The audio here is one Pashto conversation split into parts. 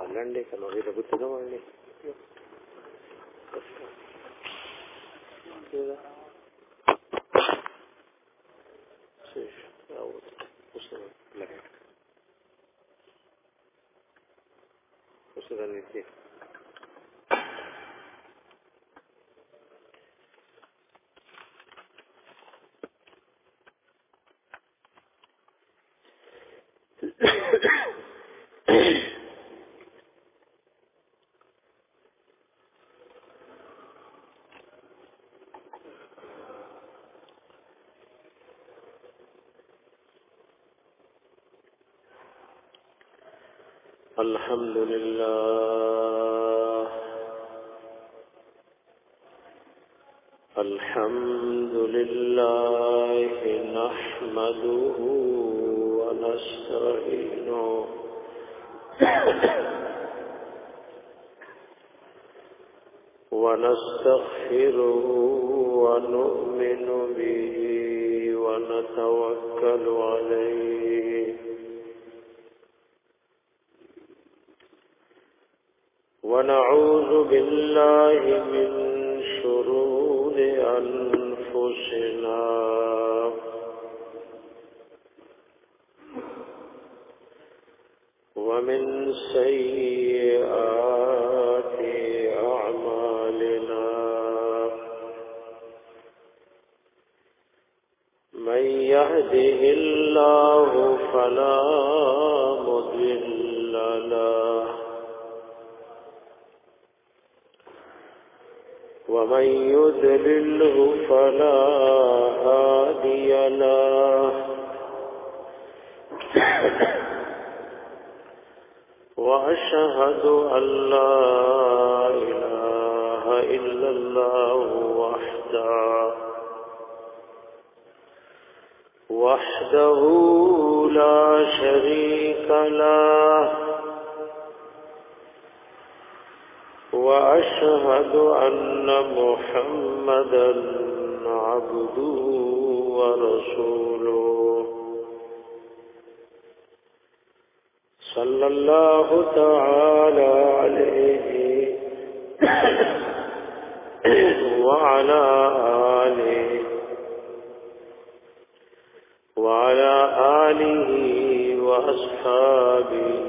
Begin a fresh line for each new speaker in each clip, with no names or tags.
لنډې که نو هغې ته ګوته نه وړلې الحمد لله الحمد لله نحمده ونستعينه ونستغفره ونؤمن به ونتوكل عليه ونعوذ بالله من شرور أنفسنا ومن سيئات أعمالنا من يهده الله فلا مضل له ومن يضلله فلا هادي له وأشهد أن لا إله إلا الله وحده لا شريك له وأشهد أن محمدا عبده ورسوله صلى الله تعالى عليه وعلى آله وأصحابه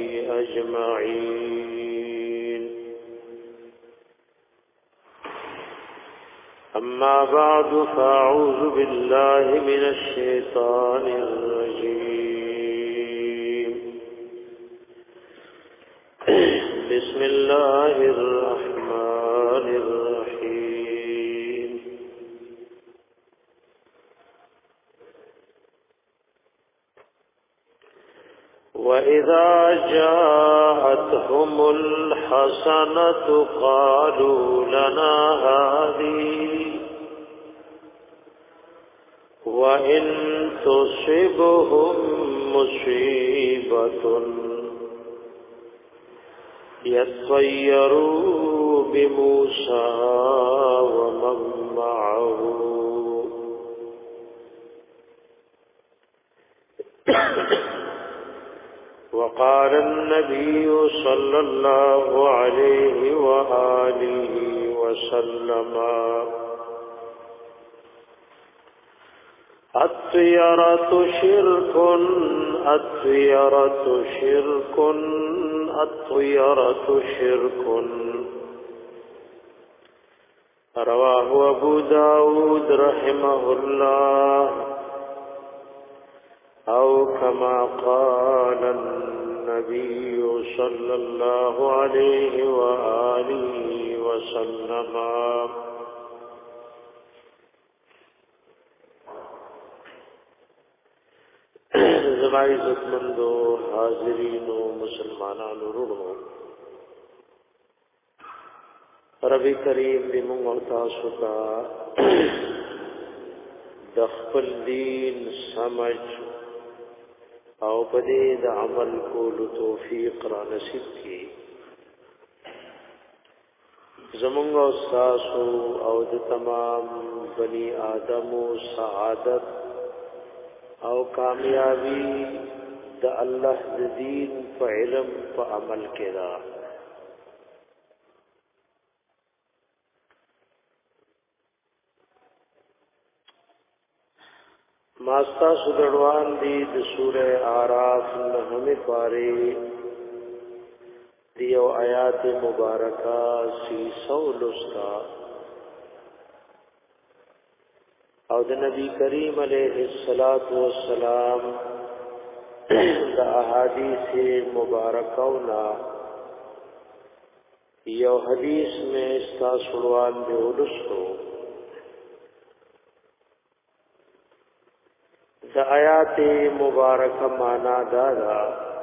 أجمعين أما بعد فأعوذ بالله من الشيطان الرجيم بسم الله الرحمن الرحيم وإذا جاءتهم الحسنة قالوا لنا هذه وإن تصبهم مصيبة يطيروا بموسى ومن معه وقال النبي صلى الله عليه وآله وسلم الطيرة شرك الطيرة شرك الطيرة شرك رواه أبو داود رحمه الله أو كما قال النبي صلى الله عليه وآله وسلم زمائی عزتمندو حاضرین و مسلمانان رونو ربی کریم دی مونږ او تاسو ته د خپل دین سمج او پدې د عمل کولو توفیق را نصیب کړي زمونږ او تاسو او د تمام بنی آدمو سعادت او کامیابی د الله د دین په علم په عمل کې دا ماستا سودړوان دی د سوره اعراف نهمه پاره دیو آیات مبارکہ 300 لستا او د نبی کریم علیه الصلاۃ والسلام د احادیث مبارکونا یو حدیث میں استا سروان دی ولستو د آیات مبارکه معنا دا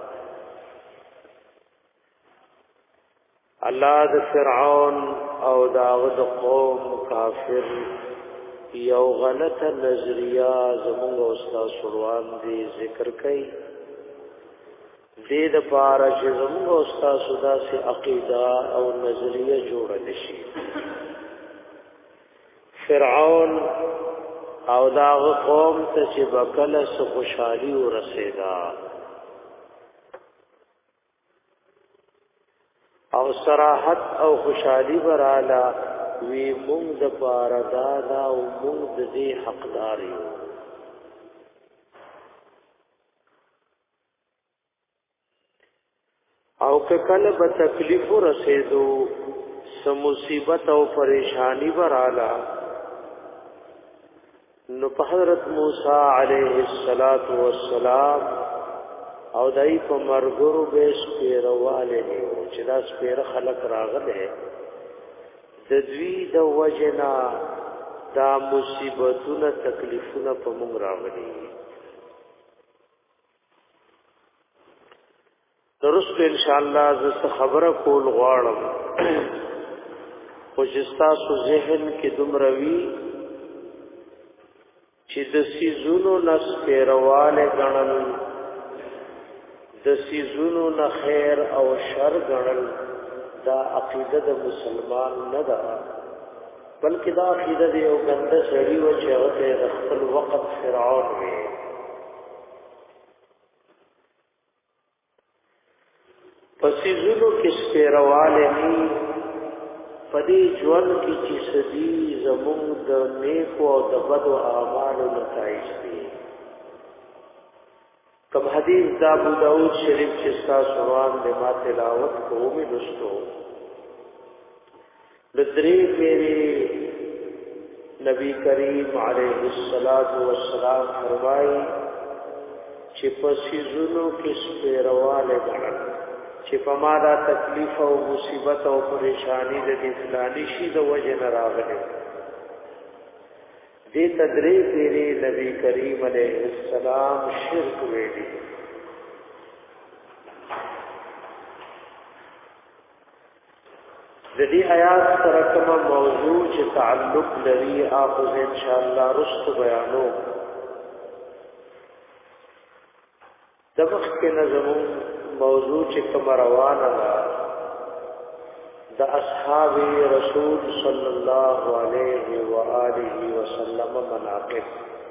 الله د فرعون او داود قوم کافر یو غلط نظریه زموږ استاد سروان دی ذکر کړي دې د پاره چې زموږ استاد سودا سي عقیده او نظریه جوړل شي فرعون او داغه قوم ته چې بکله سو خوشحالي ورسېدا او صراحت او خوشحالي براله وی مونږ د پاره دا او مونږ د دې حقدار یو او کله به تکلیف ورسېدو سم مصیبت او پریشانی براله نو په حضرت موسی علیه السلام او دای په مرګورو به سپیرواله نیو چې دا سپیر خلق راغله د دوی د وجنا دا مصیبتونه تکلیفونه په موږ راغلي درست ان شاء الله زه خبره کول غواړم خو چې تاسو ذهن کې دومروي چې د سيزونو نس پیرواله غنل د سيزونو نه خیر او شر غنل دا عقیده د مسلمان نه ده بلکې دا عقیده د یو ګنده سړي و چې هغه د خپل وخت فرعون وي پسیزونو کې سپیرواله ني پدې ژوند کې چې سدي زموږ د نیکو او د بدو اعمالو نتایج دي کوم حدیث د ابو داود شریف چې تاسو روان د ما تلاوت کومې دوستو لدري پیری نبی کریم علیه الصلاۃ والسلام فرمایي چې پسیزونو کې سپیرواله غړل چې په ما دا تکلیف او مصیبت او پریشانی د فلانی شي د وجه نه راغلي دې تدری پیری نبی کریم علیه السلام شرک ویلي د دې آیات سره کوم موضوع چې تعلق لري اخذ ان شاء الله رست بیانو د وخت کې نظم موضوع چې کوم روانه ده د اصحاب رسول صلی الله علیه و آله وسلم مناقب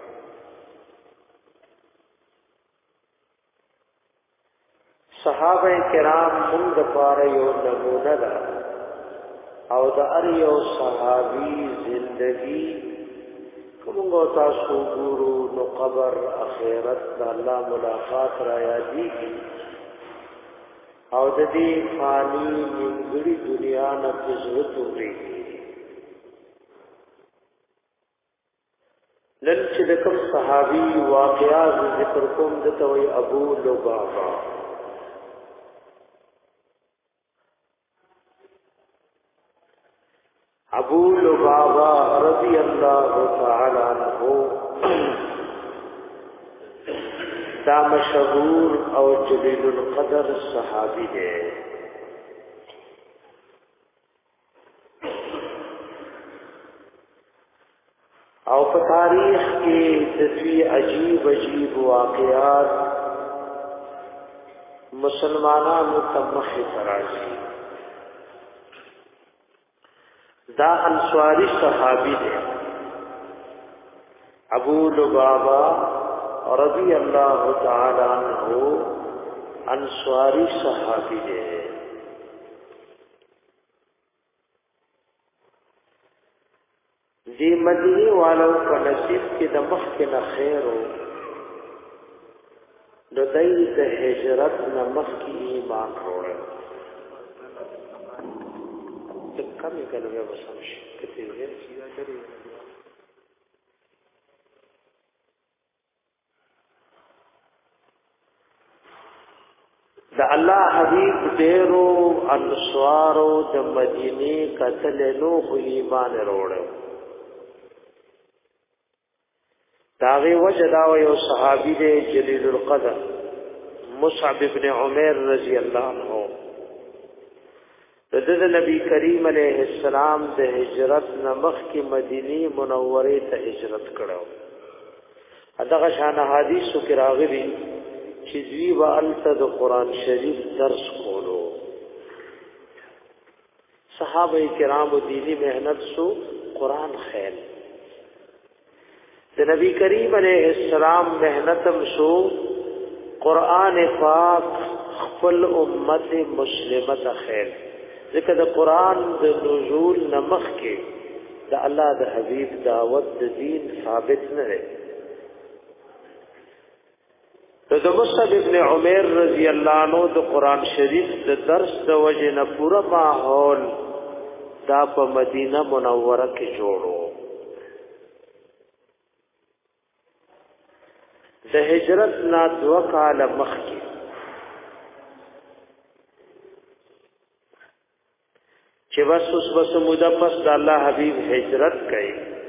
صحابه کرام موږ لپاره یو نمونه ده او د هر یو صحابي زندگی کومو تاسو ګورو نو قبر اخرت د الله ملاقات را یادېږي او د دې فانی نیمګړي دنیا نه پزړه توري نن چې د کوم صحابي واقعات ذکر کوم د توي ابو لبابا ابو لبابا رضی اللہ تعالی عنہ دا مشهور او جلیل القدر صحابی ہے او په تاریخ کې دسوی عجیب عجیب واقعات مسلمانانو ته مخې تراشي دا انصاری صحابی دے ابو لبابا رضی اللہ تعالی عنہ انصاری صحابی دے دی مدینی والو کا نصیب کی د مخ کې نه خیرو د دای د هجرت نه مخ کې ایمان وروړل د کمی کلمه وسم شي کته یې سیدا کړی د الله حبیب ډیرو انصارو د مدینه قتل نو خو ایمان وروړل داغی وجدا و یو صحابی دے جلیل القدر مصعب ابن عمیر رضی اللہ عنہ رضی نبی کریم علیہ السلام دے ہجرت نمخ کی مدینی منوری تا ہجرت کرو ادغه شان حدیثو کی راغلی چیزوی با علتا دو قرآن شریف درس کولو صحابہ کرام و دینی محنت سو قرآن خیل نبی کریم علیہ السلام محنتم شو قرآن پاک خپل امت مسلمت خیر ذکر دا قرآن دا نزول نمخ کے دا اللہ دا حبیب دعوت دا دین ثابت نہ ہے دا مصعب ابن عمیر رضی اللہ عنہ دا قرآن شریف دا درس دا وجہ نا پورا ماحول دا پا مدینہ منورہ کے جوڑو د هجرت نا دو کال مخکی چې بس مدپس د الله حبیب هجرت کړي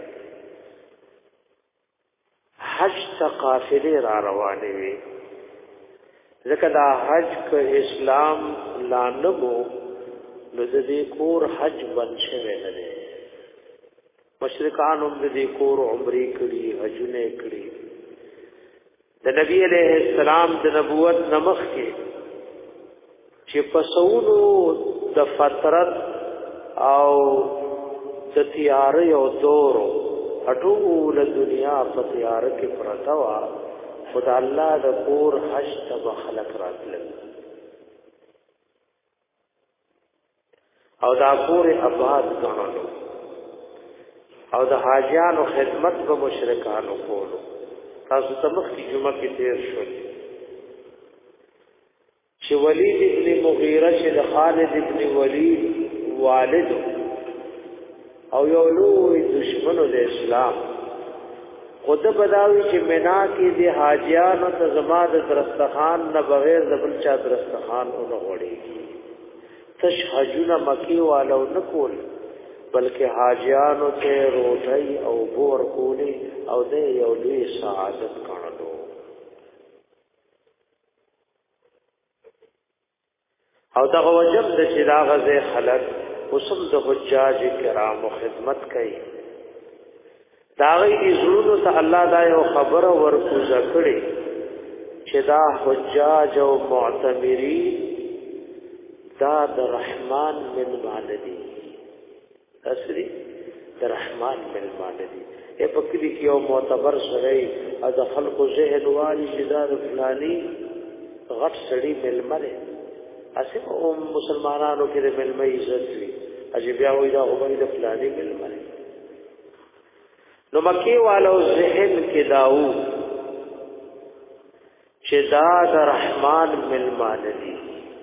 حج ته قافله را روانې وي ځکه دا حج ک اسلام لانمو نو د دې کور حج بن شوی نه دی مشرکان هم د دې کور عمرې کړي حجونه کړي د نبی علیہ السلام د نبوت نمخ کې چې پسونو د فترت او د تیار یو دورو اټول دنیا په تیار کې پرتا وا خدای الله د کور حج ته خلق راتل او دا کور آباد غنلو او د حاجیانو خدمت به مشرکانو کولو تاسو تمخ کی جمعه کې تیر شو چې ولید ابن مغیره چې د خالد ابن ولید والد او یو لوی دشمن د اسلام خود بداوی چې منا کې د حاجیانو ته زما د درستخان نه بغیر د بل چا درستخان نه وړي تشهجون مکی والو نکول بلکې حاجیانو ته روټي او بور کولی او د یو لوی سعادت کړلو او دا وجب د چې دا غزه خلق وسم د حجاج کرام خدمت کوي دا غي زړونو ته الله دا یو خبر ورکوزه کړي چې دا حجاج او معتمري دا د رحمان من مالدي اسری د رحمان من مالدي اے پکلی کیو معتبر سړی از خلق ذهن والی جدار فلانی غټ سړی ملمره اسه مسلمانانو کې د ملمه عزت وی اجي بیا وای دا عمر د فلانی ملمره نو مکی والو ذهن کې داو چې دا د رحمان ملمانه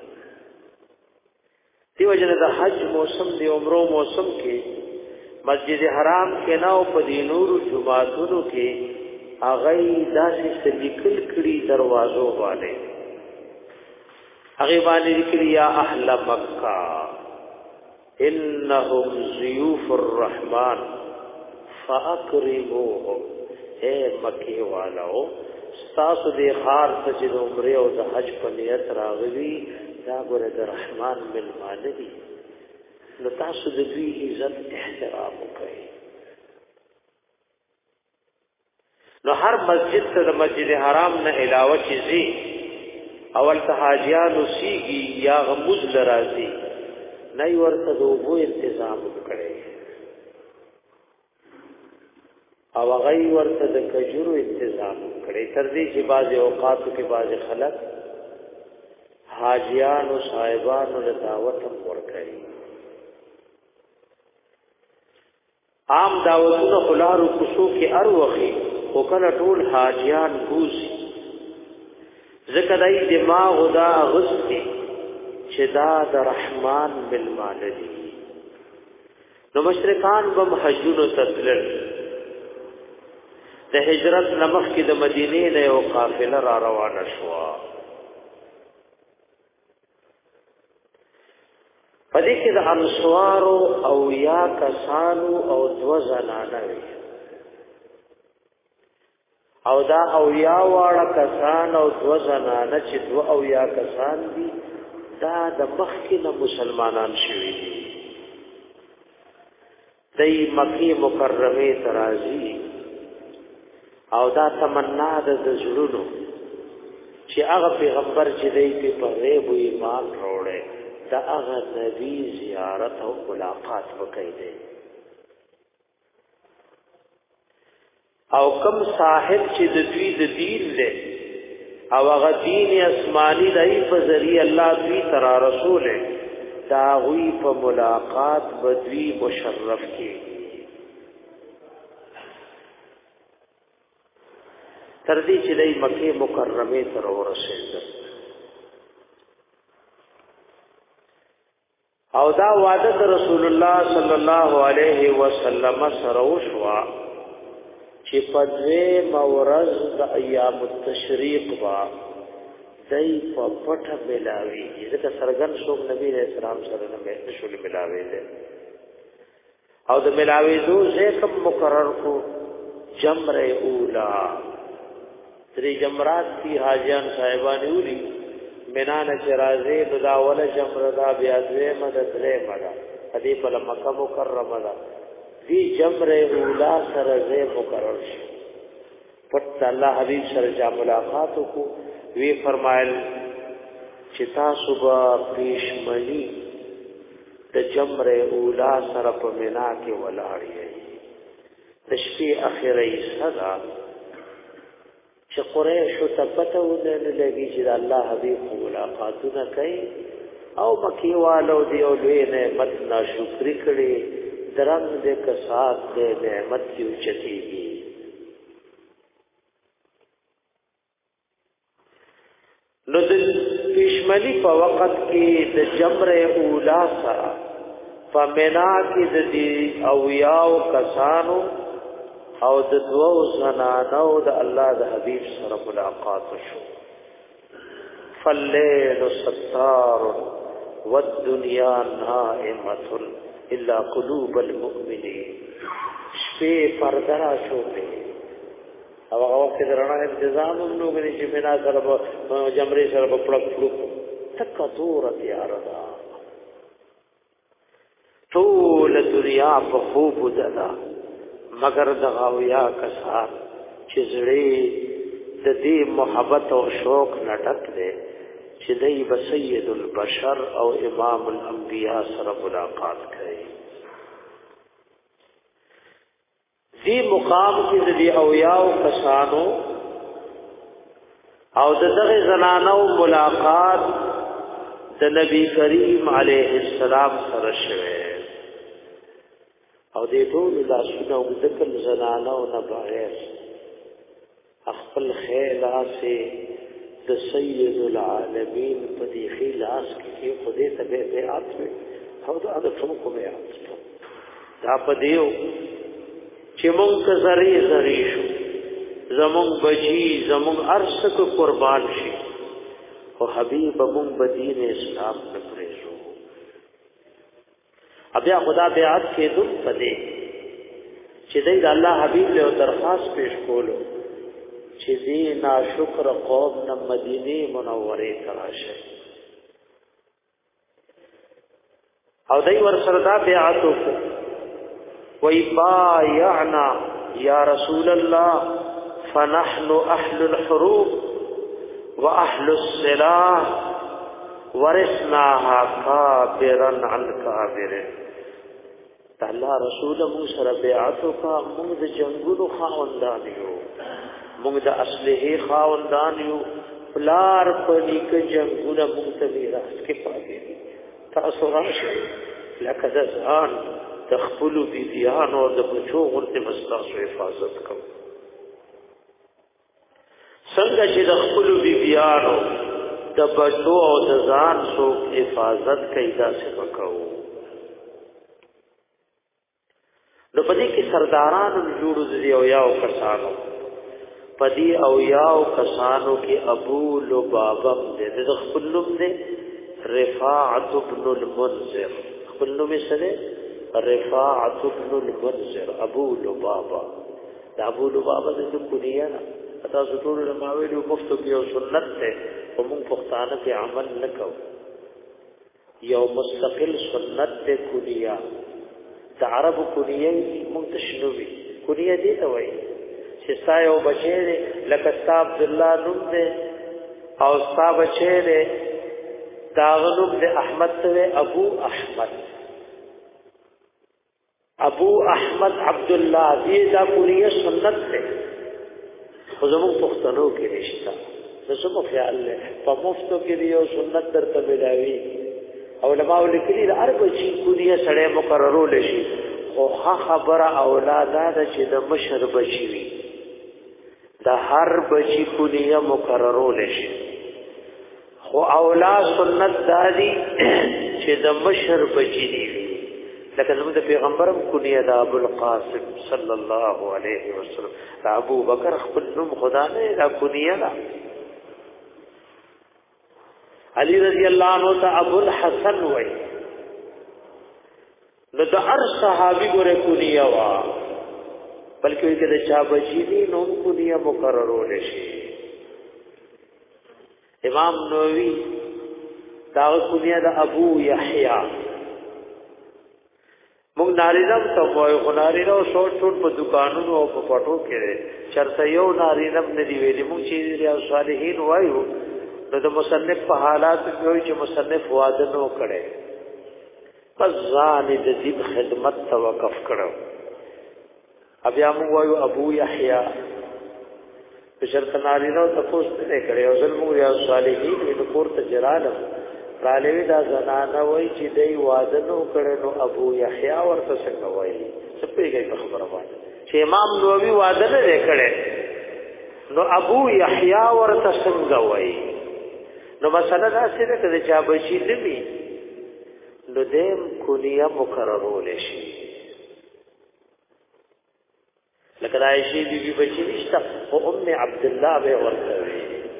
دی وجنه د حج موسم دی عمره موسم کې مسجد حرام کې نو په دینور جمعاتونو کې اغه داسې سلیکل کړي دروازو والے اغه باندې کړي یا اهل مکه انهم ضيوف الرحمن فاکرموهم اے مکی والو تاسو دې خار ته چې عمره او د حج په نیت راغلي دا ګوره د رحمان ملمانه دي نو تاسو د دوی عزت احترام وکړئ نو هر مسجد ته د مسجد حرام نه علاوه چیزي اول ته حاجیان وسیږي یا غموز لرازي نه ورته د وبو تنظیم وکړي او غي ورته د کجورو انتظام کړي تر دې چې بعض اوقاتو کې بعض خلک حاجیان او صاحبان له دعوت ورکړي عام دعوتونو خلارو کوسو کې اروخي او کله ټول حاجیان کوسي ذکر دای دماغ دا غستی چې دا د رحمان بالمال دی نو مشرکان بم حجونو تسلل د هجرت نمخ کې د مدینې نه یو قافله را روانه شو پدې کې د انصارو او یا کسانو او دو زنانه وي او دا او یا واړه کسان او دو زنانه چې دو او یا کسان دي دا د مخکې نه مسلمانان شوي دي دای مکی مکرمه ترازی او دا تمنا د زړونو چې هغه پیغمبر چې دی په غیب ایمان وروړي دا هغه نبی زیارت او ملاقات وکړي او کم صاحب چې د دوی د دین له او هغه دین آسمانی دای په ذریعہ الله دوی تر رسول دا غوی په ملاقات بدوی مشرف کی تر دې چې د مکه مکرمه تر ورسېد او دا وعده د رسول الله صلی الله علیه وسلم سره وشوا چې په دې مورز د ایام التشریق وا دای په پټه ملاوي ځکه سرګن شوق نبی رسول الله سره نه شول ملاوي دي او د ملاوي دو زکم مقرر کو جمر اولا تری جمرات کی حاجیان صاحبان اولی منان چرازی دا ولا جمر دا بیا دوی مدد له مدا ادي په مکه مکرمه دا دی جمر اولا سره زه مقرر شو پټ الله حبیب سره جا ملاقات کو وی فرمایل چې تاسو به پېشمنی د جمر اولا سره په مینا کې ولاړی د شپې اخیری صدا چې قریش ته پته ونه لګی چې الله حبیب ملاقاتونه کوي او مکی والو دی او دوی نعمت ناشکری کړي درنګ دې کسات دې نعمت کی اوچتیږي نو د پښمنی په وخت کې د جمر اولا سره فمنا کې د دې او یاو کسانو او د دوو زنانو د الله د حبیب سره ملاقات شو فالليل ستار والدنيا نائمة الا قلوب المؤمنين شپې پردرا شو په او هغه وخت درنه انتظام نو غني چې بنا سره جمرې سره په پړک پړک تکتور تیاردا ټول دنیا په خوب دلا مگر دغاویا کسان چې زړې د دې محبت او شوق نټک دي چې دای به سید البشر او امام الانبیاء سره ملاقات کوي دې مقام کې د دې اویاو کسانو او دغه زنانو ملاقات د نبی کریم علیه السلام سره شوه او دې ټول لاسونه او ذکر زنانو نه بغیر خپل خیلا سے د سید العالمین په دې خلاص کې خدای ته به بیعت وي او دا د څوک په بیعت دا په دیو چې مونږ زری زری شو زمون بچی زمون ارسک قربان شي او حبیب مونږ بدین اسلام نه پرېږو بیا خدا بیعت کې دم پدې چې دې الله حبیب له درخواست پیش کولو چې دې ناشکر قوم نه مدینه منوره تراشه او دې ور سره دا بیعت وکړه وی بایعنا یا رسول الله فنحن اهل الحروب واهل السلاح ورثناها كابرا عن كابر الله رسول مو سره بیعت کا موږ د جنگونو خاوندان یو موږ د اصله خاوندان یو پلار په نیک جنگونه موږ ته میراث کې پاتې دي تاسو راشئ لکه د ځان د خپل بیبیان او د بچو غوته مستاسو حفاظت کوو څنګه چې د خپل بیبیانو د بچو او د ځان سو حفاظت کوي دا څه وکړو نو پدې کې سردارانو جوړو دي او یاو کسانو پدې او یاو کسانو کې ابو لبابه د خپل نوم دې رفاعت ابن المنذر خپل نوم یې سره رفاعت ابن المنذر ابو لبابه دا ابو لبابه د کونیه تاسو ټول ماویلو مفتو کې او سنت ته او موږ پښتانه په عمل نکو یو مستقل سنت ته کونیه د عرب کونیه منتشنوي کونیه دي ته وایي چې سایو بچی لکه صاحب عبد الله نوم دې او صاحب بچی دې داغنوم دې احمد ته ابو احمد عبد الله دې دا کونیه سنت ته خو زموږ پښتنو کې رښتا د څه خیال له په مفتو کې یو سنت درته ملاوي علماء لیکلي د عرب چې کونیه سره مقررول شي خو خبره اولاد ده چې د مشر بچي وي د هر بچي کونیه مقررول شي خو اولاد سنت دادي چې د مشر بچي دي لکه زموږ د پیغمبرم کونیه د ابو القاسم صلی الله علیه وسلم د ابو بکر خپل نوم خدا نه دا کونیه ده علی رضی الله عنه ته ابو الحسن وای نو د هر صحابي ګره کونیه وا بلکې کله چا بچی دي نو کونیه مقررول شي امام نووي دا کونیه د ابو یحیی موږ نارینم ته وایو خو نارینه او شوټ په دکانونو او په پټو کې چرته یو نارینم نه دی ویلي موږ چې ریاض صالحین وایو نو د مصنف په حالات کې وایي چې مصنف واده نو کړي پس ځان د دې خدمت توقف کړو بیا موږ وایو ابو یحیی په شرط نارینه تاسو نه کړي او ځل موږ ریاض صالحین د کور ته جرالم رالوی دا زنانه وای چې دی واده نو کړي نو ابو یحیی ورته څنګه وای څه پیږي په خبره باندې چې امام نووي واده نه کړي نو ابو یحیی ورته څنګه وای نو مسله دا څه ده چې بچی دې نو دیم کونیه مقررول شي لکه عائشہ بیبي بچی نشته او ام عبد الله به ورته وي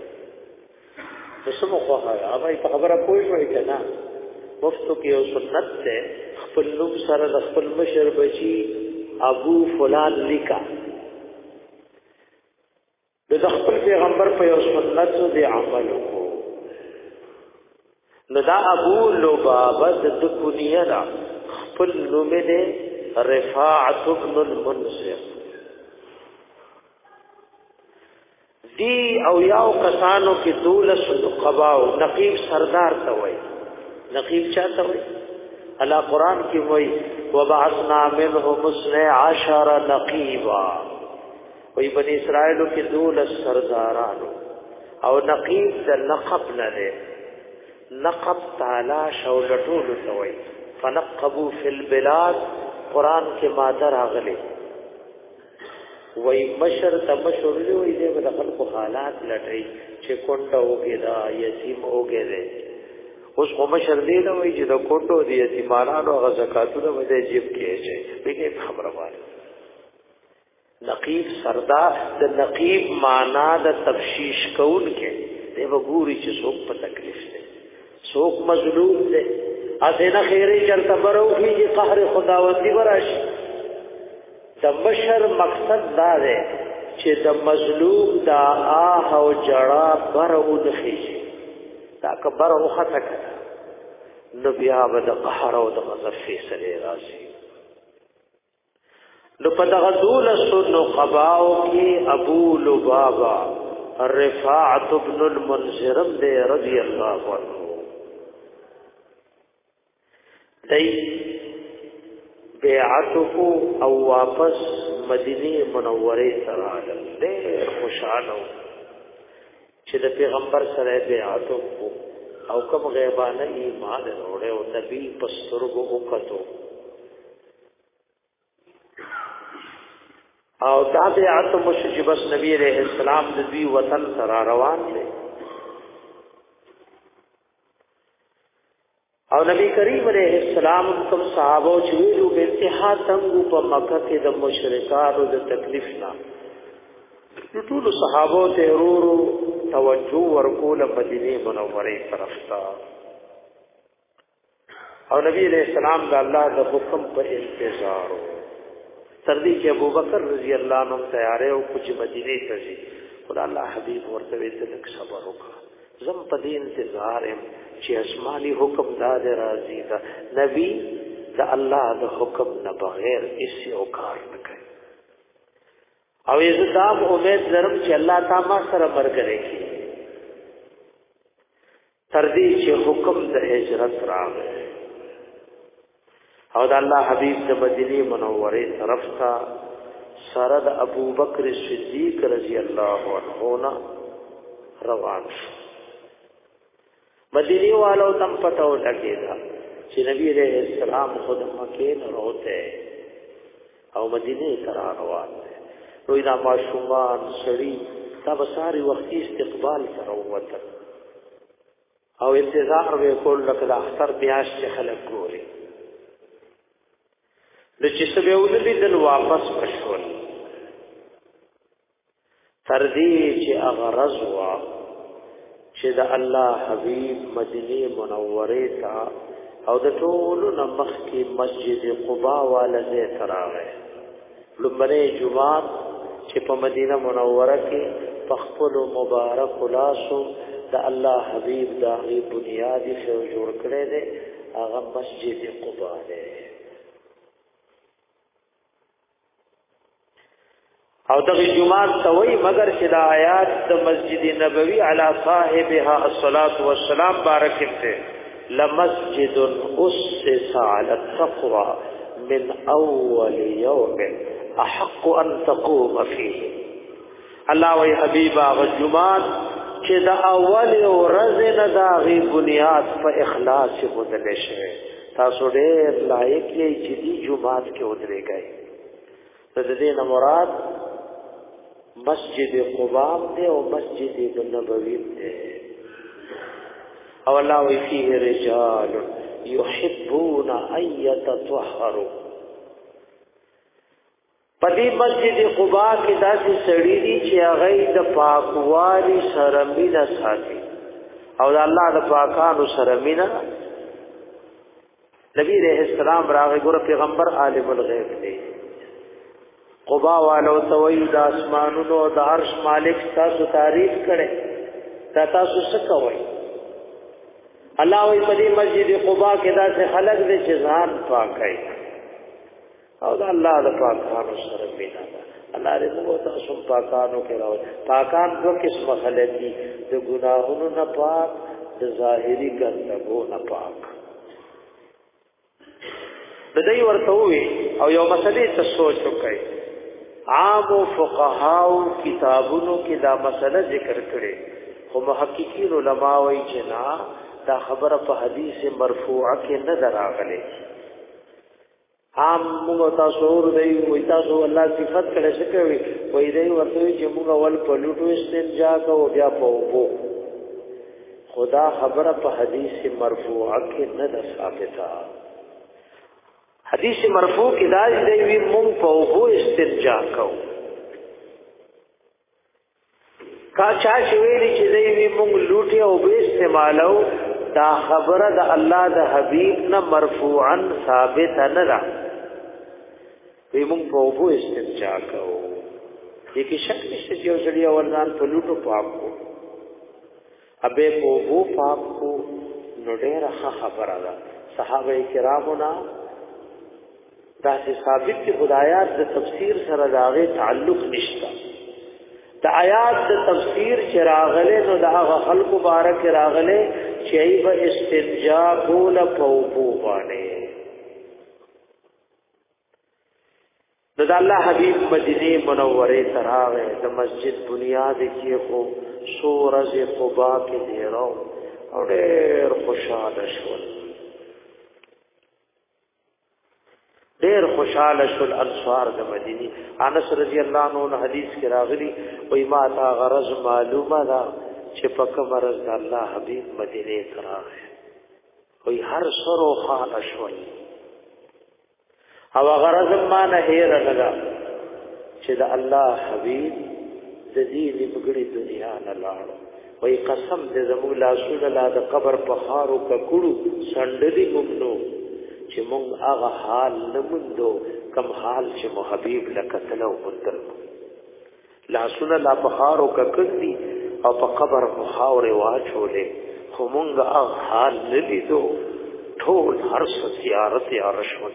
نسمو خواه آمائی پا خبره پوش ہوئی کنا مفتو کی او سنت تے خپل نوم سره د خپل مشر بچی ابو فلان لکا د خپل پیغمبر په یو سنت دی عمل کو نو دا ابو لبابه د کونیه دا خپل نوم دی رفاعت ابن المنذر دی او یاو کسانو کې دولس نقباو نقیب سردار ته وای نقیب چاته وای الله قران کې وای وبعثنا منهم 12 نقيبا وای بنی اسرائیل کې دولس سردارانو او نقیب د لقب نه ده لقب تعالی شولټول ته وای فنقبوا فی البلاد قران کې ماده راغلي وای مشر تمشر دی وای دې د خلکو حالات لټای چې کونډه وګی دا یتیم وګی دی اوس خو مشر دی نو وای چې د کونډو دی یتیمانو غ زکاتونه وځي جیب کې شي بګې خبره وایي نقیب سردار د نقیب معنا د تفشیش کول کې دی وګوري چې څوک په تکلیف دی څوک مظلوم دی اته خیره چرته برو کې قهر خداوندی وراشي د مشر مقصد دا دی چې د مظلوم دا آه او جړه برو نخیږي دا کبر او خطا کړه نو بیا به د قهر او د غضب فیصله راځي نو په دغه دولس نقباو کې ابو لبابه رفاعت ابن المنذر رضی الله عنه دی بیعت کو او واپس مدینه منوره ته راغل ډېر خوشاله چې د پیغمبر سره بیعت کو او کوم غیبانه ایمان وروړي او نبی پسترګو وکړو او دا بیعت مشجبس نبی علیہ السلام د دوی وطن سره روان دي او نبی کریم علیہ السلام کوم صحابه چې ویلو په انتها څنګه په مکه کې د مشرکانو د تکلیف نه ټول صحابه ته ورو توجه ورکول مدینه منوره طرف ته او نبی علیہ السلام د الله د حکم په انتظار تر دې چې ابوبکر رضی الله عنه تیارې او کچھ مدینه ته ځي خدای الله حبیب ورته ویل صبر وکړه زم په دې انتظار چې آسماني حکم داد راضي دا نبی د الله د حکم نه بغیر هیڅ یو کار نه کوي او یزدام امید لرم چې الله تعالی سره مرګره کی تر دې چې حکم د هجرت راغی او د الله حبیب د مدینه منوره طرف ته سره د ابوبکر صدیق رضی الله عنه روان شو مدینه والو تم پتہ لګیدا چې نبی علیہ السلام خود مکه نه راوته او مدینه ته روان دي نو دا ماشومان سړي دا بساري وختي استقبال سره وته او انتظار وکول لکه د اختر بیاش چې خلک ګوري د چې سبه ولدل واپس پښول تر دې چې اغرض وا چې د الله حبیب مدینه منوره ته او د ټولو نمخ کې مسجد قباء والده تراغه لمبره جمعات چې په مدینه منوره کې پخپل مبارک لاسو د الله حبیب داغي بنیادی شو جوړ کړي دي هغه مسجد قباء دی او دغه جمعات توي مگر چې د آیات د مسجد نبوي علی صاحبها الصلاة والسلام بارکته لمسجد اسس على التقوى من اول يوم احق ان تقوم فيه الله وی حبیبا غجمات چې د اول ورځ نه داغي بنیاد په اخلاص بدل شي تاسو ډېر لایق یې چې دی جمعات کې ودرېږئ د دې نه مراد مسجد قباء دے او مسجد نبوی دے او اللہ وی فیه رجال یحبون ان یتطهروا پدی مسجد قباء کی داسی سڑی دی چی اغی دا پاکوالی سرمین ساتي او دا اللہ دا پاکانو سرمین نبی علیہ السلام راغی گور پیغمبر عالم الغیب دے قباء والو توي د اسمانونو د عرش مالک تاسو تعریف کړي تا تاسو څه کوي الله وي په دې مسجد قباء کې داسې خلق دي چې ځان پاکي او د الله د پاکانو سره مینا الله دې موږ تاسو پاکانو کې راو پاکان دو قسم خلک دي د ګناهونو نه پاک د ظاهري ګناهونو نه پاک د دې ورته وي او یو مسلې ته سوچ وکړئ عام فقهاو کتابونو کې دا مسله ذکر کړي خو محققین علما وايي چې نه دا خبره په حدیث مرفوعه کې نه دراغلي عام موږ تاسو ورته وي تاسو الله صفات کړي څه کوي وای دی ورته چې موږ ول په لوټو استنجا کوو بیا په وو خدا خبره په حدیث مرفوعه کې نه ده ثابته حدیث مرفوع کی داج دیوی مونږ په وو استنجا کو کا چا شویلی چې دیوی مونږ لوټي او به استعمالو دا خبره د الله د حبیب نه مرفوعا ثابت نه ده وی مونږ په وو استنجا کو دې کې شک نشته چې اوسړي اولان په لوټو پاک کو ابه په وو پاک کو نو ډېره خبره ده صحابه کرامو نه دا ثابت کی خدایات د تفسیر سره داغه تعلق نشته د آیات د تفسیر چراغله نو دغه خلق مبارک راغله چې ای استنجا کول په وو باندې د الله حبیب مدینه منوره تراغه د مسجد بنیاد کې خو سورج قباء کې دی راو او ډېر خوشاله شول ډېر خوشاله شول انصار د مدینه. انس رضی الله عنه حدیث کې راغلی وای ما تا غرض معلومه ده چې په کوم مرز د الله حبیب مدینه تراغه وای هر سرو خان شول او غرض ما نه هیر لگا چې د الله حبیب د دې لګړي دنیا نه لاړو وای قسم دې زموږ لاسونه لا د قبر په خارو ککړو سندلي مونږ چې مونږ هغه حال نموندو کم حال چې مو حبیب لکتلو مندل لاسونه لا په خارو ککړي او په قبر محاوره واچولې خو مونږ هغه حال نلیدو ټول هر څه زیارت یا رشوت.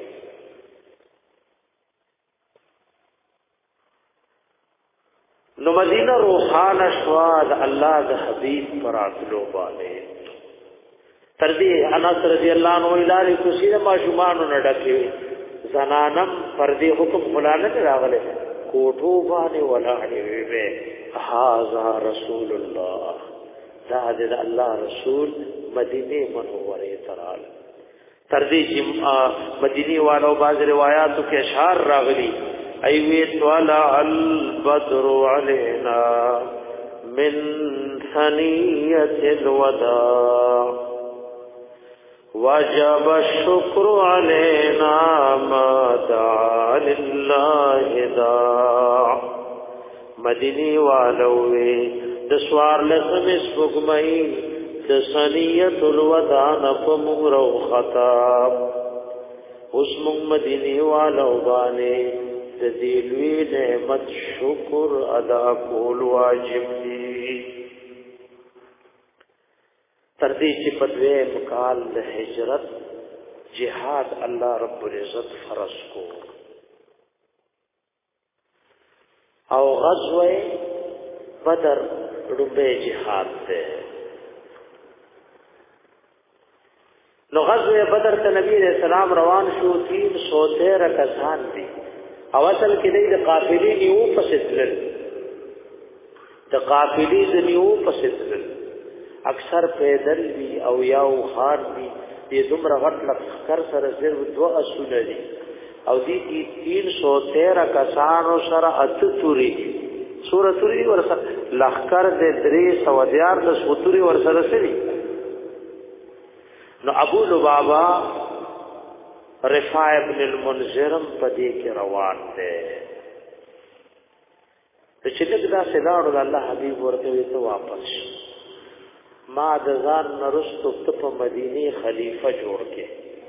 نو مدینه روحانه شواد الله د حبیب پر اتلو باندې تر دې انس رضی الله عنه ویلاري کوشي ما شومان نه ډکې زنانم پر دې حکم فلانه راغله کوټو باندې ولاړې وي هاذا رسول الله دا د الله رسول مدینه منوره ترال تر دې چې مدینه والو باز روایتو کې اشعار راغلي ایویت والا البدر علینا من ثنیت الوداع وجب الشکر علینا ما دعا لله داع. مدینی والوی دسوار لسم اسفقمئی دسنیت الوداع نفمورو خطاب اسم مدینی والو بانے دلوی نعمت شکر ادا کول واجب دی. تردی چی پدوے مکال ہجرت جہاد اللہ رب العزت فرض کو او غزوہ بدر ربے جہاد دے. نو غزوہ بدر تا نبی علیہ السلام روان شو 313 کسان دی او اصل کې د قافلې نیو پسېدل د قافلې د نیو پسېدل اکثر پیدل وی او یاو خار وی د دومره غټ لخر سره صرف 2 اصول دي او دې 313 کسانو سره اتوري سورتوري ورسره لخر د 314 د سورتوري ورسره سړي. نو ابو لبابا رفاع ابن المنذرم پدې کې روان دي چې دغه سلاړو د الله حبيب ورته وي ته واپس ما د ځان نرستو په مدینه خلیفہ جوړ کې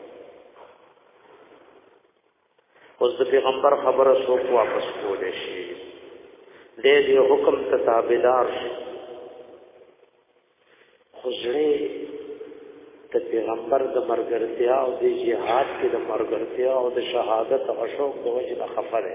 اوس د پیغمبر خبره څوک واپس کولې شي دې حکم ته تابعدار شي خزړې د پیغمبر د مرګرتیا او د جهاد کې د مرګرتیا او د شهادت او شوق د وجه نه خفره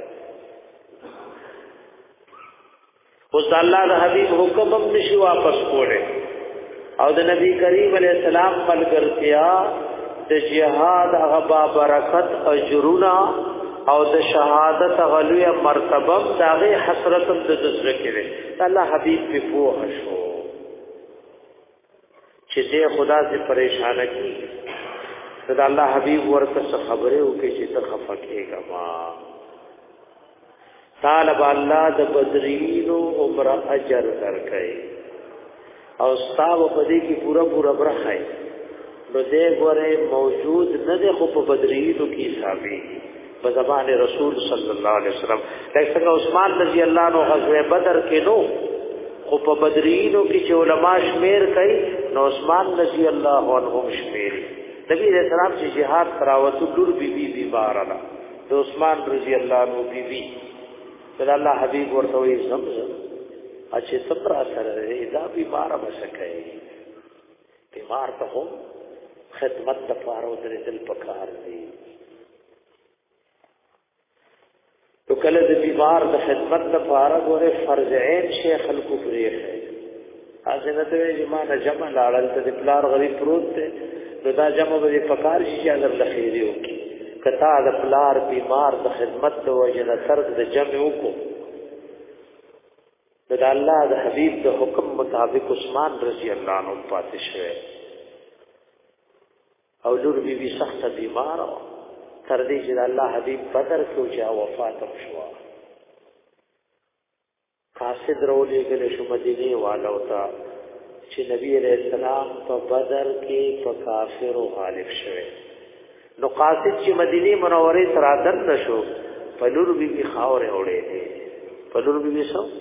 اوس الله د حبيب حکم هم نشي واپس کوله او د نبی کریم علیه السلام مرګرتیا د جهاد هغه برکت اجرنا او د شهادت غلوی مرتبه دغه حسرت د ذکر کړي الله حبيب په پوه شو چې دې خدا سے پریشان کی صدا الله حبیب ورته خبره وکي چې ته خفقېګا ما طالب الله د بدرین عمر اجر درکې او ستاو په دې کې پورا برخه نو دې غره موجود نه ده خو په بدرینو کې حسابي په زبان رسول صلی الله علیه وسلم لکه عثمان رضی الله عنه غزوه بدر کې نو خو په بدرینو کې چې علما شمیر کوي نو عثمان رضی الله عنه شمیر نبی رسول الله چې jihad کراوته لور بی بیمار را د عثمان رضی الله عنه بی صلی الله حبیب ورته وي زمزم اچھا صبر اثر دا بیمار بشکای بیمار ته هم خدمت د پاره درېدل پکار دی تو کله د بیمار د خدمت د پاره ګوره فرض عین شیخ الکفریه ہے ازنه ته جمعه جمع لاړل ته پلار غریب پروت ته نو دا جمع به پکار شي اگر لخیری وکي کتا د پلار بیمار د خدمت د وجنه ترک د جمع وکړو د الله د حبیب د حکم مطابق عثمان رضی الله عنه پاتې شوی او لور بی بی سخت بیمار تر دې چې الله حبیب بدر کې چې وفات شو قاصد رولې ګل شو مدینه والو ته چې نبی علیہ السلام په بدر کې په کافرو غالب شوه نو قاصد چې مدینه منوره تر عادت نشو په لور بی بی خاور اورې دي په لور بی بی سو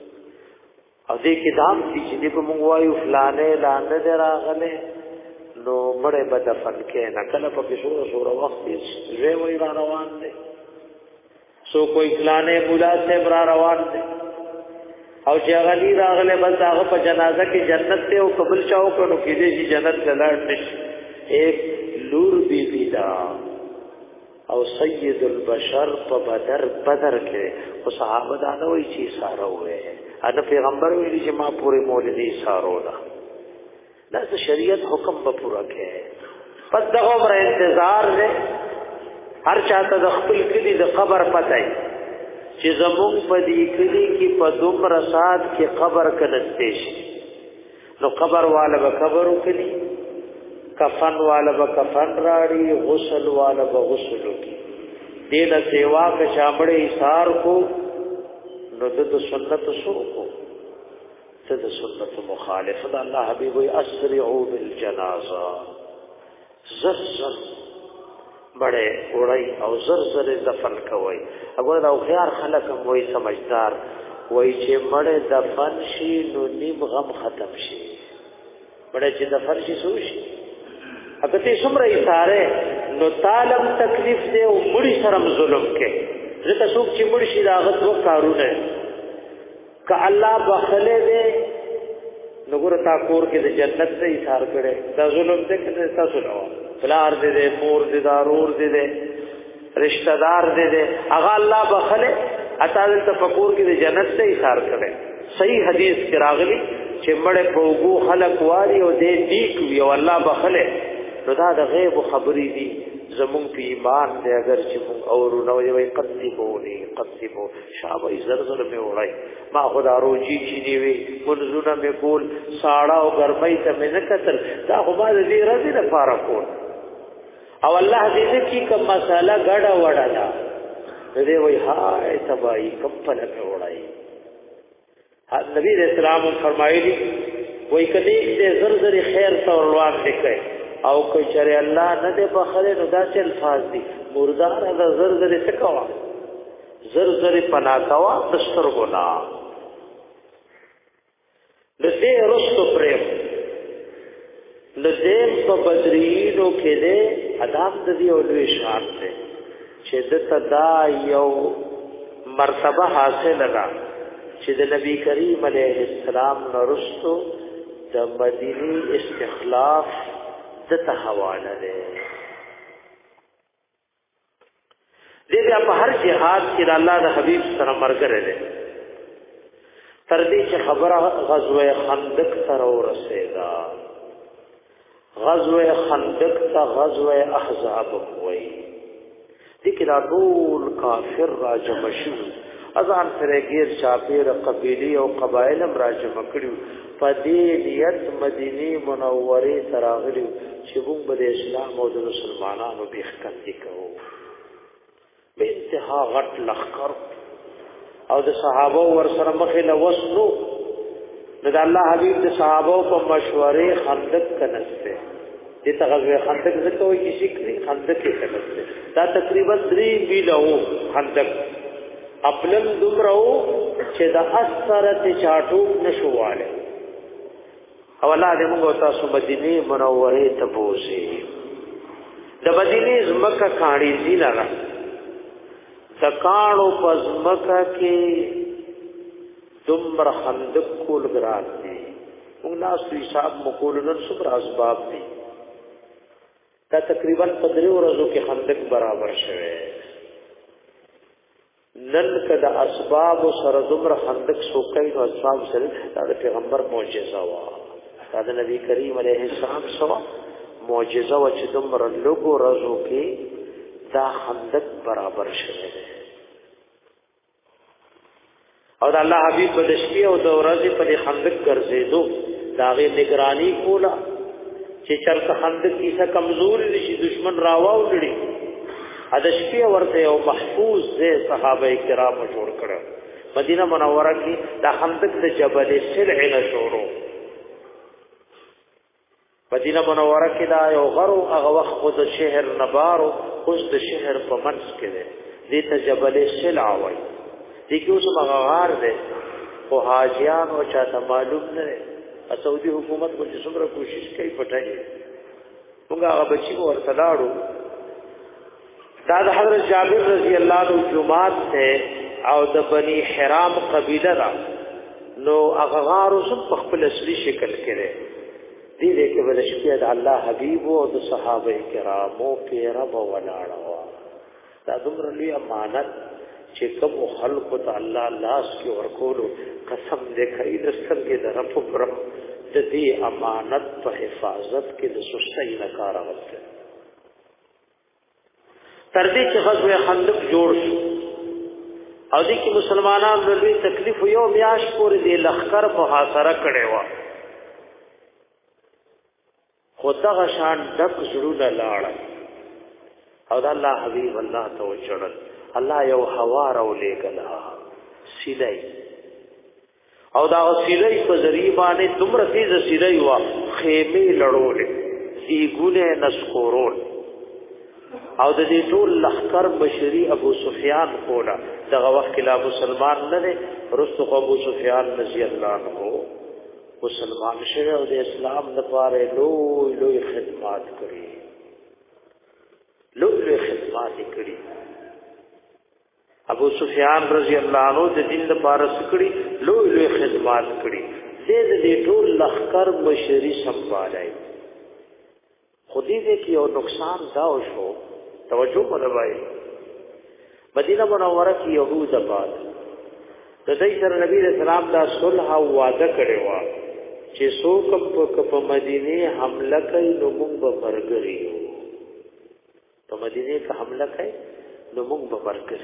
او دې کې دام چې دې په مونږ وایو فلانه لاندې دراغله نو مړې به دفن کې نه کله په شور وخت یې وی را روان دي سو کوئی فلانه مولا سے را روان دي او چې غلی راغله بس هغه په جنازه کې جنت ته او قبول چاو کړو کې دې چې جنت دلار نشي ایک لور بی بی دا او سید البشر په بدر کې او صحابه دا نه وی چې ساره وې اته پیغمبر ویلي چې ما پوره مولدي سارو دا د شریعت حکم په پورا کې پس دغه بر انتظار دې هر چاته د خپل کلی د قبر پتاي چې زمون په دې کلی کې په دومره سات کې قبر کنهسته شي نو قبر والا به قبر وکړي کفن والا به کفن راړي غسل والا به غسل وکړي دې له سیوا کې شامړې ایثار کو نو د سنت سو کو د سنت مخالف د الله حبيب وي اسرعوا بالجنازه زر بڑے وړي او زر دفن کوي هغه دا خيار خلک هم وي سمجھدار وای چې مړ دفن شي نو نیم غم ختم شي مړ چې دفن شي سو شي هغه ته څومره ایثاره نو تعلم تکلیف دې او مړي شرم ظلم کې ځکه څوک چې مړ شي دا غت وو کارونه که الله بخله دې نګور تا کور کې د جنت ته ایثار کړي دا ظلم دې کې تاسو نو فلار دې مور دې دارور دې رشتہ دار دې هغه الله بخله اته د تفکر کې د جنت ته ایثار کړي صحیح حدیث کې راغلي چې مړ په وګو خلق واري او دې نیک وي او الله بخله نو دا د غیب خبرې دي زمون په ایمان دې اگر چې مون اور نو وي قصيبوني قصيبو شابه زرزر مې وړای ما خدا روجي چې دی وي منزونه مې کول ساړه او ګرمۍ ته مې نه کتل دا خو ما دې رضی نه فارقون او الله دې کې کوم مساله غډا وډا دا دې وای هاي تبای کپل مې وړای نبی رسول الله فرمایلی وای کدی دې زرزر خیر تور روان دکې او که چره الله نه دې بخره نو دا چې الفاظ دي مردار دا زرزر څه کوا زرزر پنا کوا دستر ګنا لته رستو پریم لته په بدرینو کې دې ادب دې او لوی شان دې چې د تدا یو مرتبه حاصل لگا چې د نبی کریم علیه السلام نرستو د مدینی استخلاف دته حواله ده دې بیا په هر جهاد کې الله د حبيب سره مرګره ده تر دې چې خبره غزوه خندق سره ورسېدا غزوه خندق ته غزوه احزاب وایي دې کې ټول کافر راجم شو اذان سره غیر چاپیر قبيلي او قبایل هم راجم کړو په دې نیت مدینه منوره تراغلي چې موږ به اسلام او د مسلمانانو به ښکته کوو به انتها غټ لخر او د صحابه ور سره مخه له وسلو د الله حبيب د صحابه په مشورې خندق کنسته دې تغزوه خندق څه کوي چې شکري خندق کې کنسته دا تقریبا 3 میلو خندق خپلم دومره چې د اثرت چاټو نشواله او الله دې موږ تاسو مدینه منوره ته بوزي د مدینه زمکه کاڼي زینا د کاڼو پزمکه کې دومره خندق کول ګرات دي موږ ناس حساب مقولن صبر اسباب دي دا تقریبا 15 ورځو کې خندق برابر شوه نن کدا اسباب سره دومره خندق سوکای نو اسباب سره دا پیغمبر معجزه وا دا نبی کریم علیه السلام سره معجزه و چې دومره لوګو رزو کې دا خندق برابر شوه دی او د الله حبیب په شپې او د ورځې په خندق ګرځېدو دا غي نگرانی کولا چې چرته خندق کیسه کمزور نشي دشمن راواو لري د شپې ورته او محفوظ دې صحابه کرام جوړ کړو مدینه منوره کې دا خندق د جبل سلع نه شروع مدینه منوره کې دا یو غرو هغه وخت خود شهر نبارو خود د شهر په منځ کې دی دې ته جبل سلع وایي دې کې اوس مغار دی او حاجیان او چاته معلوم نه دی سعودي حکومت کو چې څومره کوشش کوي پټایي موږ هغه بچي ورته لاړو دا د حضرت جابر رضی الله عنه جمعات ته او د بني حرام قبیله دا نو هغه غارو سب په خپل اصلي شکل کې دی دې کې بل شپه د الله حبيب او د صحابه کرامو پیرا ولاړو دا دومره لوی امانت چې کوم خلق ته الله لاس کې ورکولو قسم دې کوي د سترګې د رب پر د دې امانت په حفاظت کې د سستۍ نه کار اخلي تر دې چې غزوه خندق جوړ شو او دې کې مسلمانانو لوی تکلیف یو میاش پورې دې لخر محاصره کړي و خدا غشان دک زړونه لاړ او د الله حبيب الله توجل الله یو هوا راو لګلا سیلای او دا سیلای په ذریعہ باندې دومره تیز سیلای وا خیمه لړولې دیګونه نسکورول او د دې ټول لخر بشری ابو سفیان کولا دغه وخت لا مسلمان نه دی رسو ابو سفیان رضی الله عنه مسلمان شوه او د اسلام لپاره لوی خدمات کړې لوی خدمات کړې ابو سفیان رضی الله عنه د دین لپاره سکړي لوی خدمات کړې دې ټول لخر بشری سمبالای خودی دې کې یو نقصان دا وشو توجه وکړئ مدینه منوره کې يهود آباد د دې سره نبی رسول الله دا صلح او وعده کړی و چې څوک په مدینه حمله کوي نو موږ به مرګري په مدینه کې حمله کوي نو موږ به مرګري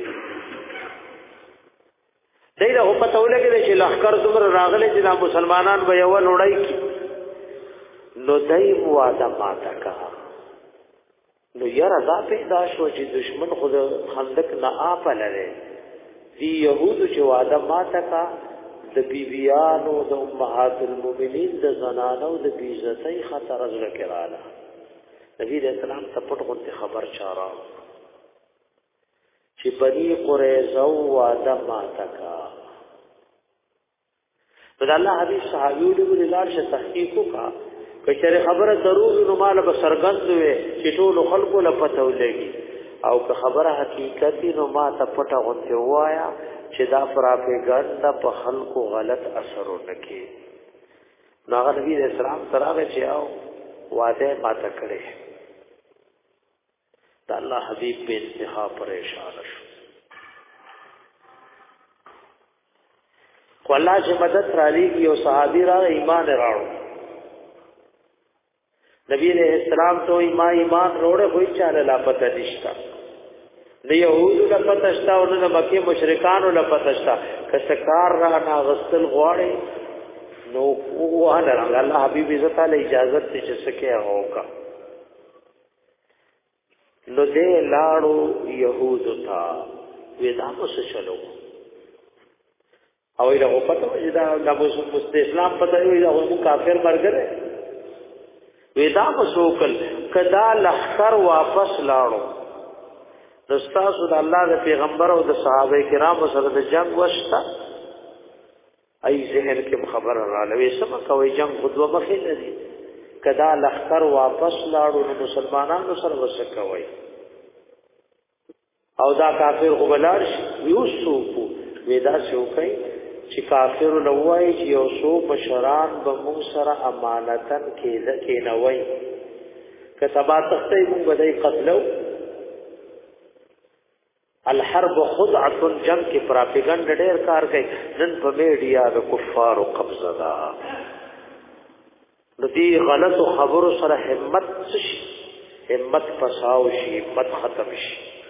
دایره په توله کې چې لخر څومره راغلي چې مسلمانان به یو لړای کی نو دای وعده ماته کا نو یاره دا پیدا شو چې دشمن خود خندق نه آپل لري دی يهود چې وعده ماته کا د بیبیانو د امهات المؤمنین د زنانو د بیزتۍ خطر از لکراله نبی رسول الله تپټ غونته خبر چارا چې بني قریظه وعده ماته کا د الله حبیب صحابیو د لار شه تحقیق کا کچره خبره ضرور نو مال به سرګند وي چې ټول خلکو له پته ولګي او که خبره حقیقتي نو ما ته پټه غونته وایا چې دا پراپګاندا په خلکو غلط اثر ورنکي ناغه نبی رسول الله سره چې او وعده ماته کړي دا الله حبيب به انتها پریشان شو خو الله چې مدد را لېږي او صحابي را ایمان راوړ نبی علیہ السلام تو ایمان روڑے ہوئی چاله لا پته نشتا نه يهود لا پته شتا او نه مکه مشرکان لا پته شتا کسکار را نا غسل غواړي نو وانه الله حبیب عزت علی اجازه ته چې سکه هوکا نو دې لاړو يهود تا ودا مس چلو او یې پته چې دا د اسلام پته وي دا هم کافر مرګره ودا مسوکل کدا لخر واپس لاړو دستاسو د الله د پیغمبر او د صحابه کرام سره د جنگ وشتا ای ذهن کې خبر را لوي سم کوي جنگ خودو مخې نه دي کدا لخر واپس لاړو نو مسلمانانو سره وسکوي او دا کافر غبلار یوسف ودا شوکای چې کافر لوای چې یو څو بشران به موږ سره امانتن کې نه وای کتابات تختې موږ بدای قتلو الحرب خدعه جنگ کې پراپګاندا ډېر کار کوي نن په میډیا د کفارو قبضه ده د دې غلط خبرو سره همت پساو شي همت ختم شي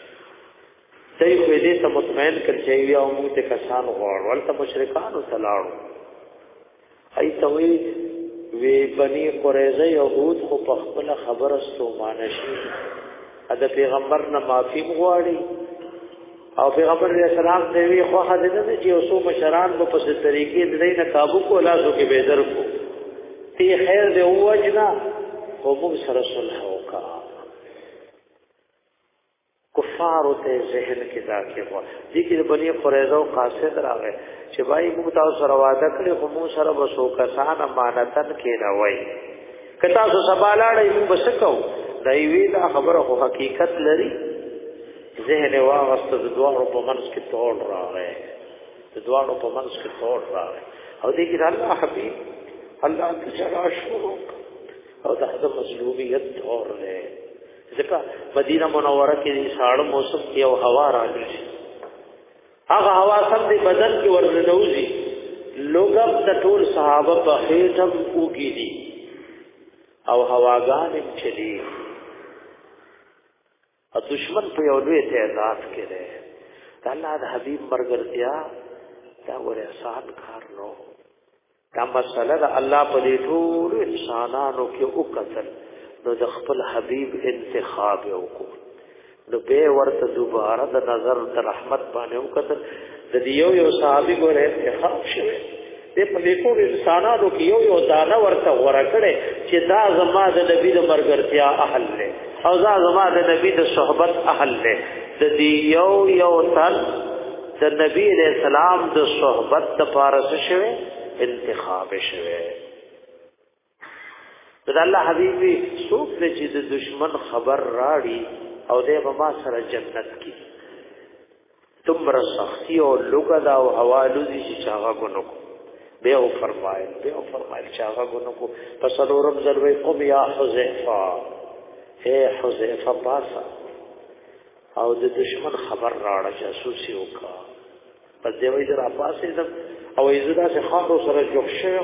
دای خو دې ته مطمئن کړ چې یو موږ ته کسان غواړو ولته مشرکانو تلاړو ایته وی بني قریظه یهود خو په خپل خبره ستومانه شي دا پیغمبر نه معافي غواړي او پیغمبر علیہ السلام ته وی خو حدیث نه چې اوسو مشران په پس طریقې د دې نه قابو کو لازو کې بهتر کو تی خیر دې وجنا او موږ سره صلح وکړه کفار ته ذهن کې داخل و دي کې بني قریظه او قاصد راغی چې بای موږ تاسو سره وعده کړی خو موږ سره وسو کسان امانتن کې نه وای کتا سو سبالاړې موږ بسکو دایوی دا خبره خو حقیقت لري ذهن واغست د دوانو په منځ کې توړ راغی د دوانو په منځ کې توړ راغی او دې کې الله حبيب الله تعالی شروع او د هغه مظلومیت توړ له ځکه مدینه منوره کې ساړه موسم کې او هوا راځي هغه هوا سم دې بدن کې ورننوزي لوګم د ټول صحابه په هیڅم اوږي دي او هواګان چلی او دشمن په یو لوی تعداد کې ده الله د حبيب مرګرتیا دا ور آسان کار نو دا مسله د الله په دې ټول انسانانو کې وکړل نو د خپل حبيب انتخاب وکړو نو به ورته دوباره د نظر د رحمت باندې وکړل د یو صحابي ګوره انتخاب شوه دې په دې ټول انسانانو کې یو دانه ورته ورکړي چې دا زما د نبی د مرګرتیا اهل له او دا زما د نبی د صحبت اهل له د دې یو تن د نبی علیہ السلام د صحبت د پارس شوه انتخاب شوه د الله حبیبي څوک چې د دشمن خبر راړي او دې په ما سره جنت کې تمر سختی او لوګدا او حوالو دي چې چاغه کو به فرمایل چاغه کو پس نورم ضروري قم یا حذیفه اے حذیفه پاسا او د دشمن خبر راړه جاسوسي وکا پس دی وای در پاسې او ایزدا سے خاطر سره جوړ شو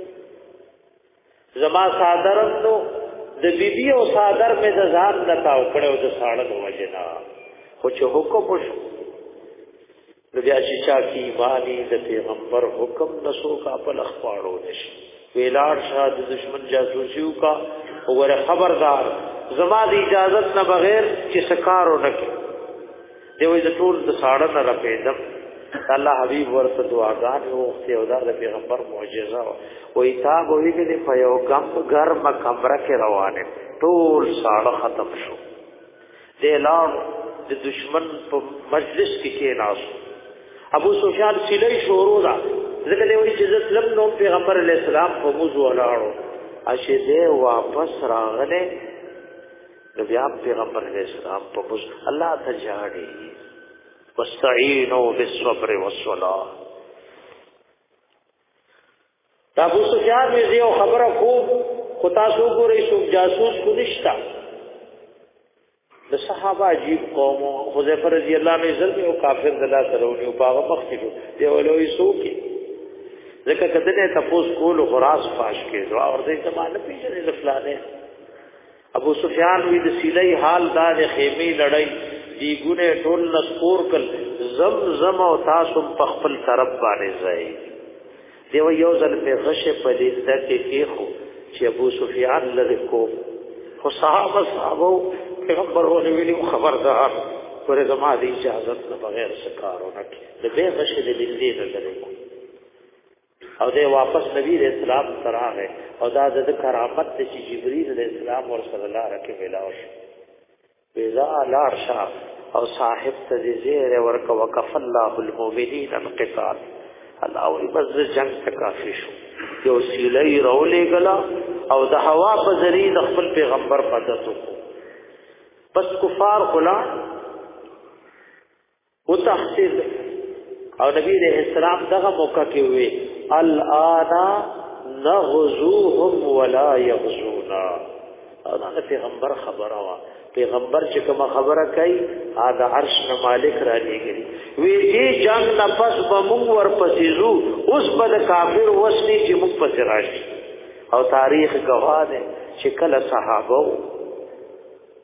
زما صادرم نو د بیبي او صادر مې د ځان لتاو کړو د ساړه د وجنا خو چې حکم وشو د بیا چې چا کی ایمانی د پیغمبر حکم نسو کا په لخواړو نشي ویلار شاه د دشمن جاسوسیو کا وګوره خبردار زما د اجازت نه بغیر چې سکارو نکي دی وې د ټول د ساړه نه رپېدم الله حبيب ورته دعاګانې وکړي او دا د پیغمبر معجزه وې تا وې کې په یو ګرم کمره کې روانه ټول ساړه ختم شو د اعلان د دشمن په مجلس کې ناس ابو سفیان سیلې شروع را ځکه دی وې چې ځلم نو پیغمبر علی السلام په موضوع ولاړو اشه دې واپس راغله نبی پیغمبر علیہ السلام په بوز الله تجاړي واستعينوا بالصبر والصلاه ابو سفیان یې یو خبره کو تاسو ګورئ شو جاسوس کو نشتا د صحابه عجیب قوم حذیفه رضی الله عنه عزت او کافر دلا سره او باغ مخکې دی ولوي سوکي ځکه کله تاسو کول خراس فاش کې دعا اور دې زمانه پیژنې لفلانه ابو سفیان وی د سیلې حال دا د خیمه لړۍ دی ګونه ټول نسپور کل زم او تاسو په خپل طرف باندې ځای دی یو ځل په غشه په دې ځکه کې خو چې ابو سفیان لږ کو خو صحابه پیغمبر ویلي خبردار پرې زما د اجازه نه بغیر سکارو نه د به غشه د دې نه لري او دې واپس نبی رسول الله سره او دا د کرامت چې جبرئیل علیہ السلام ورسول الله راکې ویلاوش ویلا لار شاه او صاحب تذیر ورک وکف الله المؤمنین القتال الله وی بس جنگ تکافی شو یو سیلې رولې غلا او د هوا په ذریعہ د خپل پیغمبر مدد وکړو بس کفار غلا وتحصیل او نبی علیہ السلام دغه موقع کې وی الان نغزوهم ولا يغزونا دا پیغمبر خبره وا پیغمبر چې کوم خبره کوي دا عرش نه مالک را لګي وی دې جنگ نه پس به موږ ورپسې زو اوس بل کافر وسني چې موږ پسې راشي او تاریخ گواه ده چې کله صحابه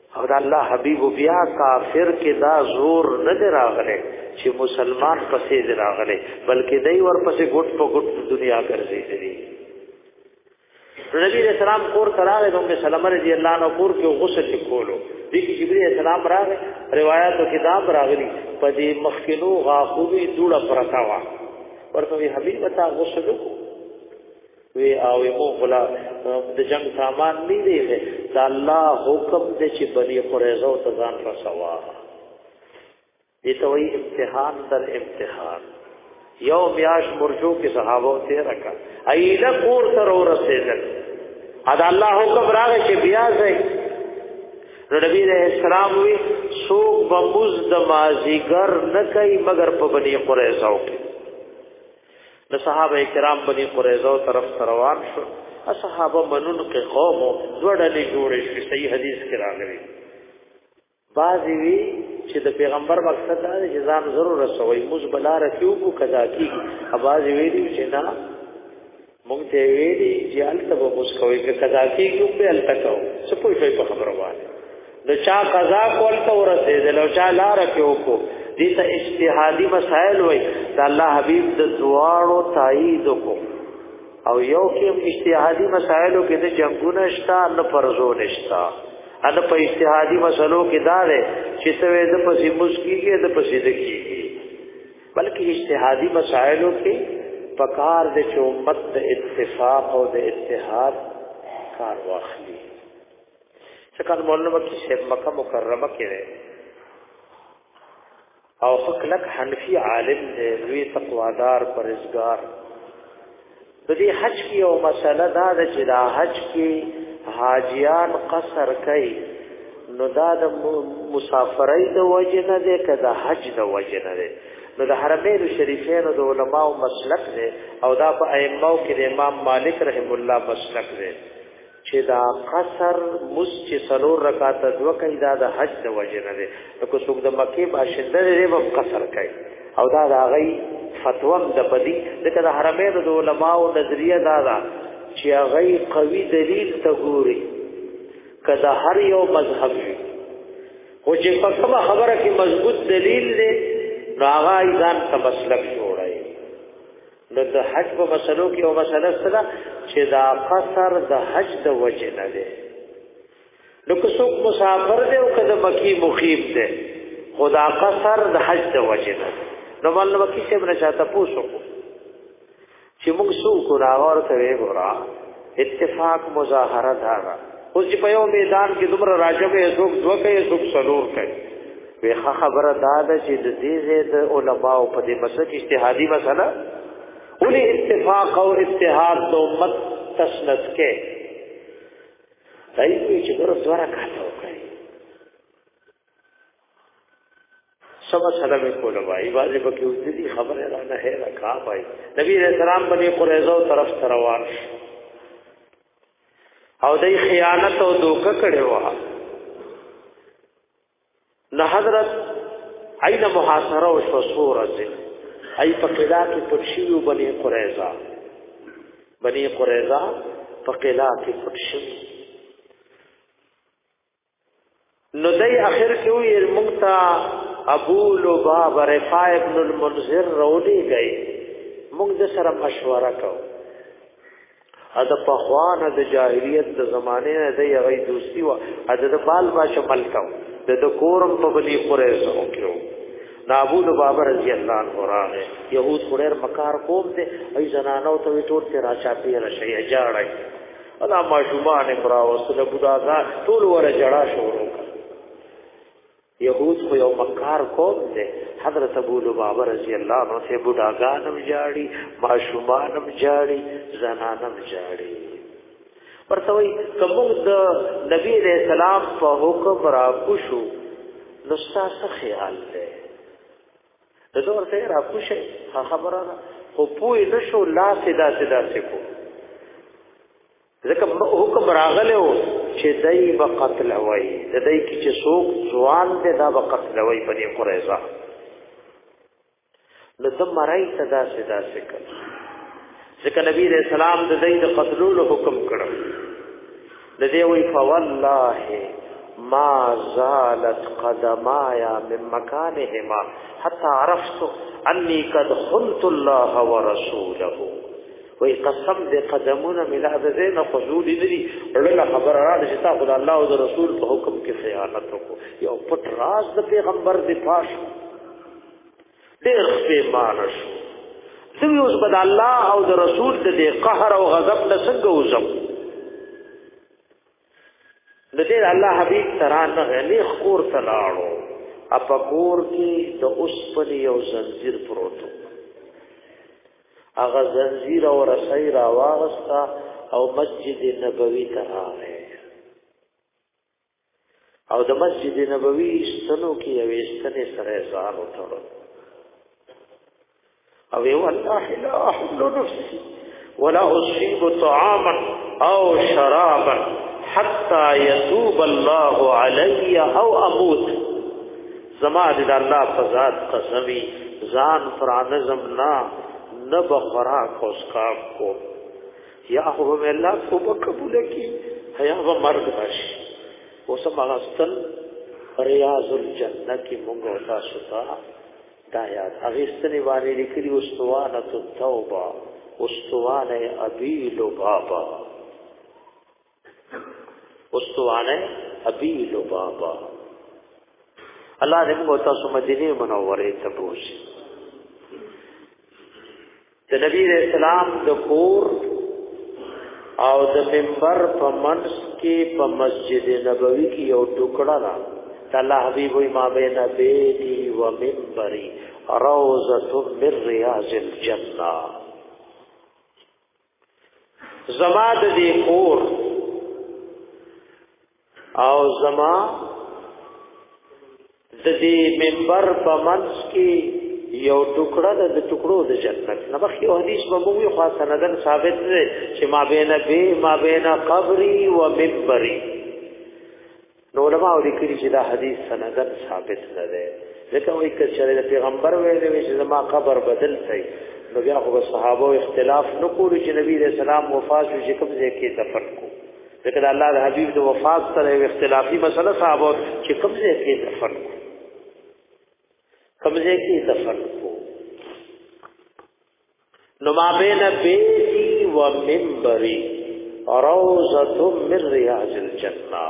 او د الله حبیب بیا کافر کې دا زور نه راغله چې مسلمان پسې راغله بلکې دای ور پسې ګټ په ګټ دنیا ګرځېدلی نبی رسول الله کور تراغه د ام سلمہ رضی الله عنها کور کې غسل کولو د جبرئیل السلام راغی روایتو کتاب راغلی په دې مخکینو غاخوی دوړه پرتا وا ورته حبیب ته غسل کو وی او یو غلا د جنگ سامان نه دی دا الله حکم دې چې بني قریظه او تزان رسوا دې ته وی امتحان در امتحان یو میاش مرجو کې صحابه ته رکا ایله کور تر ورسېدل ادا الله حکم راغی چې بیا ځي نبی رحمت السلام وی سوق بموز د مازیګر نه کوي مگر په بني قریظه کې د صحابه کرام بني قریظه طرف روان شو صحابه منون کې قوم وړلې جوړې شي صحیح حدیث کې راغلي بعضی وی چې د پیغمبر مقصد دا چې ځان ضرور رسوي موږ بلاره کیو کو کدا کی بعضی ویلي چې نه مونږ ته ویلي چې الته به مسکوي کدا کی کیو په الته کو څه پوښي په خبره وایي د چا قضا کول ته ورسېدل او چا لار کیو کو دې ته اجتهادي مسائل وای دا الله حبيب د دعاړو تایید کو او یو کې اجتهادي مسائلو کې د جنگونه شتا نه فرضو نشتا ان په اجتهادي مسلو کې دا ده چې څه د پسې مسکیږي د پسې دکیږي بلکې اجتهادي مسائلو کې پکار د امت د اتفاق او د اتحاد کار واخلي څنګه مولانا مکی شیخ مکه مکرمه کې او خلق حنفی عالم دے لوی تقوادار پرهیزګار د دې حج کې یو مسله دا ده چې دا حج کې حاجیان قصر کوي نو دا د مسافرۍ د وجه نه ده که د حج د وجه نه ده نو د حرمین شریفین د علماو مسلک ده او دا په ائمه کې د امام مالک رحم الله مسلک ده چې دا قصر مسجد سلور رکعات دو کوي دا د حج د وجه نه ده نو کو څوک د مکه باشنده دی به قصر کوي او دا د غي فتوا د بدی د حرمین د علماو نظریه دا ده چې غي قوي دلیل ته ګوري کدا هر یو مذهب خو چې په کومه خبره کې مضبوط دلیل دی نو هغه ځان ته مسلک جوړای نو د حج په مسلو کې او مسله سره چې دا قصر د حج د وجه نه دی نو که څوک مسافر دی او کله مکی مقیم دی خدا قصر د حج د وجه نه نو ولنه مکی څه بل چاته پوښتنه چې موږ څوک راور کوي ګورا اتفاق مظاهره دا اوس چې په یو میدان کې دومره راجبه څوک دوکه څوک سلور کوي ویخه خبره دا ده چې د دې د علماء په دې مسله کې اجتهادي مسله ولې اتفاق او اتحاد د امت تسنت کې دای چې ګور دواره کاته وکړي سبا سلام کوله وای واجب کې اوس دې خبره را نه ہے رکھا وای نبی رسول الله بني قریظه طرف روان او دای خیانت او دوکه کړي وا نه حضرت عین محاصره او شوصوره ای په قلا کې پرشیو بني قریظه په قلا کې پرشیو نو دای اخر کې وی المقتا ابو لباب رفاع ابن المنذر رولی گئی موږ د سره مشوره کو اده په خوانه د جاهلیت د زمانه نه د یغی دوستی او اده د بال باشه ملکو د کورم په بني قریظه وکړو ابو لباب رضی الله عنه راغه يهود خورر مکار قوم دي ای زنانو ته ټول ته راچا پیر شي اجاړای الا ماشومان امرا وسله بوداغا ټول ور جړا شروع يهود خو یو مکار قوم دي حضرت ابو لباب رضی الله عنه ته بوداغانم جاړي ماشومانم جاړي زنانم جاړي ورته وي کوم د نبی رسول الله په حکم را کوشو نو ستاسو خیال دی دغه ورته را کوشه خبره خو پوی نشو لا سدا کو ځکه حکم راغله چې دای په قتل وای د دای کی چې څوک ځوان دي دا په قتل وای بني قریظه لته مرای سدا کړ ځکه نبی رسول الله د دای د قتلولو حکم کړو د دې وی فوالله ما زالت قدماي من مكانهما حتى عرفت اني قد خنت الله ورسوله. وی قسم دې قدمونه ملا د دین خذول دي ورله خبر را دي چې تاسو الله او رسول په حکم کې خیانت وکړو. یو پټ راز د پیغمبر دی پاش ډېر په مانش دوی اوس بد الله او د رسول د قهر او غضب نه څنګه وزم. د دې الله حبيب ترانه غني خور تلاړو اپا کور کې د اوسپنې یو زنجیر پروت اغه زنجیر او رسای را واغستا او مسجد نبوي ته راغی او د مسجد نبوي ستنو کې یو ستنې سره ځان وټړو او یو الله لا احل نفسي ولا اصيب طعاما او شرابا حتى يتوب الله علي او اموت. زما د الله فزاد قسمی ځان پر نظم نه بخراک او اسکاب کو یا هو الله کو قبول کی حیا و مرګ راشي اوسه ماستل ریاض الجنه کی مونږ تاسو ته دایات اغستنی باندې لیکلي استوانه التوبه استوانه ابي لبابا استوانه ابي لبابا. الله دې موږ تاسو مدینه منوره ته بوځي. د نبی اسلام د کور او د منبر په منځ کې په مسجد نبوي کې یو ټوکړه ده. الله حبيب وي ما بين بيتي ومنبري روضة من رياض الجنة. زما د دې کور او زما د دې منبر په منځ کې یو ټوکړه د ټوکړو د جنت نه بخ یو حدیث به موږ خو سندن ثابت دی چې ما بین قبري و منبري. نو علماء لیکلي چې دا حدیث سندن ثابت نه دی ځکه وایي چې د پیغمبر ویلي چې زما قبر بدل شي نو بیا خو صحابه اختلاف نه کولو چې نبی رسول الله وفات شو چې کوم ځای کې دفن کو ځکه الله د حبیب د وفات سره اختلافي مسله صحابه چې کوم ځای کې دفن کو کمزے کی دفن کو. نو ما بین بیتی و منبری روضة من ریاض الجنہ.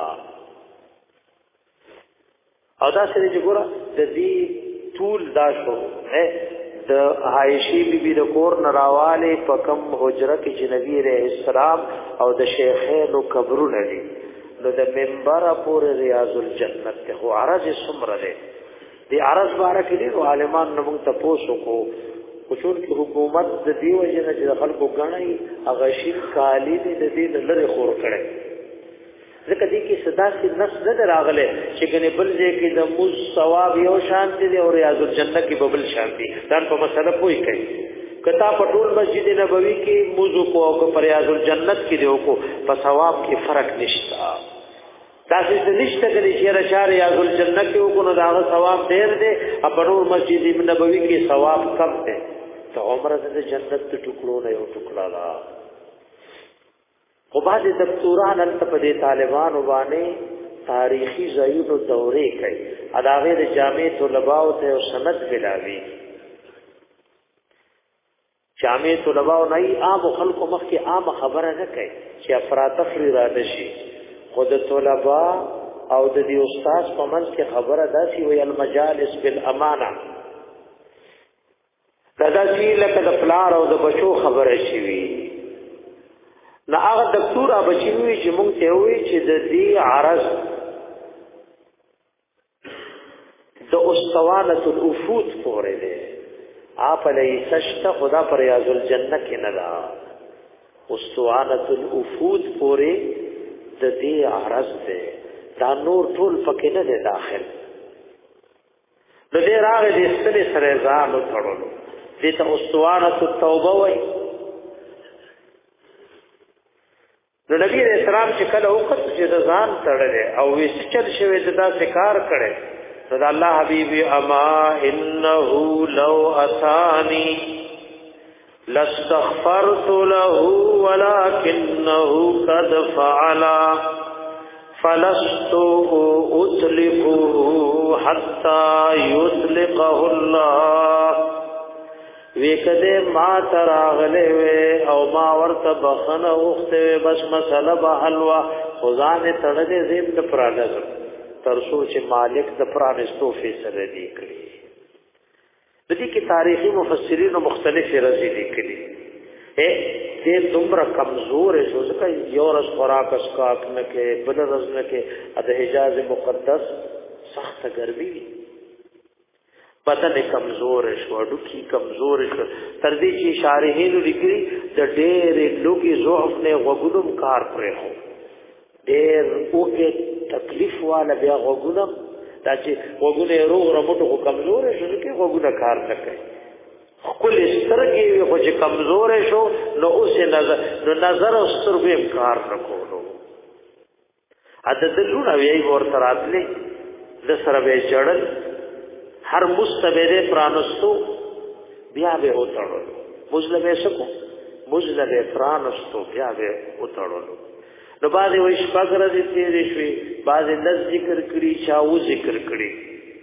او دا سره چې ګوره د دې طول دا شو د عائشې بیبي د کور نراواله په کم حجره کې چې نبی رحم السلام او د شیخانو قبرونه دي نو د منبر پورې ریاض الجنت ته خو عرض سمره ده. دی عرض بارک دي عالمان نو موږ ته پوښو کو خصوص کی حکومت د دې وجه نه چې خلکو غنای هغه شین کالی دي د دې لری خور کړي ځکه دې کې صدا سي نفس نه راغله چې کنه بل دې کې د مز ثواب یو شانتي دي او ریاض الجنه کې ببل شانتي دا په مسله پوي کوي کتا پټول مسجد نبوي کې موضوع کو او په ریاض الجنت کې دیو کو په ثواب کې فرق نشتا. دا څه نشته کلی چې رشار یا ذل جنت کې وکړو دا ثواب ډېر دی په نور مسجد نبوي کې ثواب کم دی. ته عمره د جنت ټکړو نه یو ټکړه لا خو بعد دکتوران انت په دې طالبانو باندې تاریخي ځایونو دورې کوي اداغه د جامع طلباء ته سند ملاوي جامع طلباء نه عام خلکو مخ کې عام خبره نه کوي چې افراطفری را دشي خود طلباء او د دې استاد په منځ کې خبره داسي وي المجالس بالامانه کدا چې لکه د پلار او د بچو خبره شي وي نه هغه دکتور بچی وي چې مونږ ته وي چې د دې عرض د استوانه الافود پورې ده اپ لیسشت خدا پر ریاض الجنه کې نه ده استوانه الافود پورې د دې عرض ده دا نور ټول پکې نه ده داخل د دې راغې د ستنې سره ځان وړلو دې ته استوانه التوبه وای. نو نبی رسول الله چې کله وخت چې د ځان تړلې او وېست چل شوی د داسې کار کړي نو د الله حبيبي اما انه لو اتاني لاستغفرت له ولكنه قد فعل فلست اطلقه حتى يطلقه الله وکده ما تراغله و او ما ورته بخنه وخته بس مسله به حلوا خدان تړلې زیم د پرانځ ترسو چې مالک د پرانستو فیصله دی کړی د دې کې تاریخي مفسرین مختلف رضی لیکلي دې دومره کمزور شو ځکه یو ورځ خوراک اسکاک نه کې بل ورځ نه کې د حجاز مقدس سخت ګرمي بدن کمزور شو ډوکی کمزور شو تر دې چې شارحین لیکلي د ډېر لوګي ضعف نه وګړم کار پرې هو ډېر اوکه تکلیف والا بیا وګړم دا چې وګړي روغ رمټو کمزور شو کې وګړه کار نه کوي خپل سترګې خو چې کمزور شو نو اوس نظر او سترګې کار نه کولو عدد لونه وی ورته راتلې د سره به چړل هر مستبده پرانستو بیا به وتړل مجلبه سکو مجلبه پرانستو بیا به وتړل نو باندې وې شپږ ورځې تیرې شوې باندې لږ ذکر کړي چاو ذکر کړي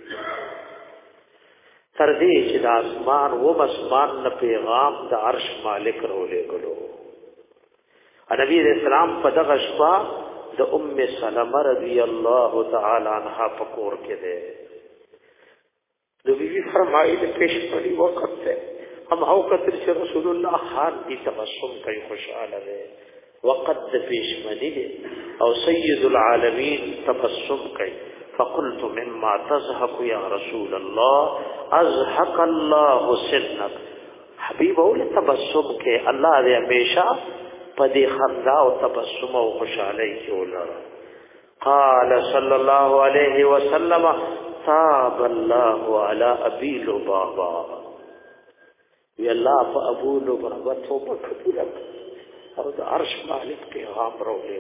تر دې چې د اسمان و مسمان نه پیغام د عرش مالک رولې کړو نبی رسول الله په دغه شپه د ام سلمہ رضی الله تعالی عنها پکور کې ده نو بیبي فرمایي د پیش پړي وخت ده هم هو کتر چې رسول الله خان دې تبسم کوي خوشاله ده وقت د پیشمنی ده او سید العالمین تبسم کوي فقلت مما تزهق يا رسول الله ازهق الله سنك حبیب اول تبسم کې الله دې همیشه پدې خندا او تبسم او خوشالۍ کې ولر قال صلى الله عليه وسلم تاب الله على ابي لبابا يا الله فابو لبابا توبه قبول او د عرش مالک کې غام راولې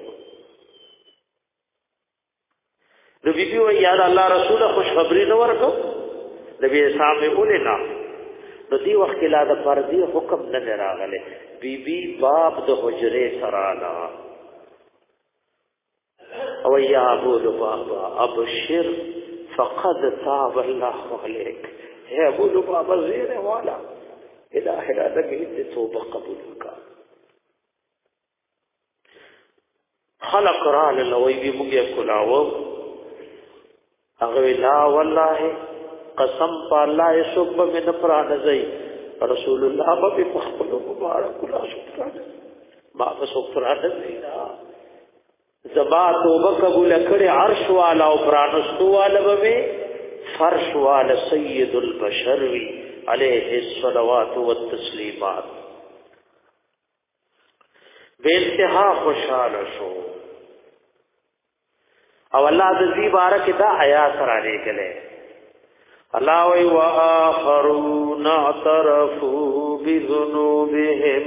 نو بیبي و یاد الله رسول خوشخبری نو ورکو نبی اسلام ولې نه نو دی وخت لا د فرضي حکم نه راغله بیبي باب د حجره سرانا او یا ابو لبابا ابشر فقد تاب الله عليك يا ابو لبابا زين والا الہ العالمین توبه قبول کا خلق را لوی بي موږ کلاو اغه لا والله قسم بالله سب من پران زئی رسول الله په خپل مبارک لا شکر ما په شکر دینا زبا توبه قبول کړي عرش والا او پرانستو والا به فرش والا سید البشر وی علیه الصلوات والتسلیمات بے انتہا خوشحال شو او الله د دې بارک دا آیات را لګلې الله وی واخرون اعترفوا بذنوبهم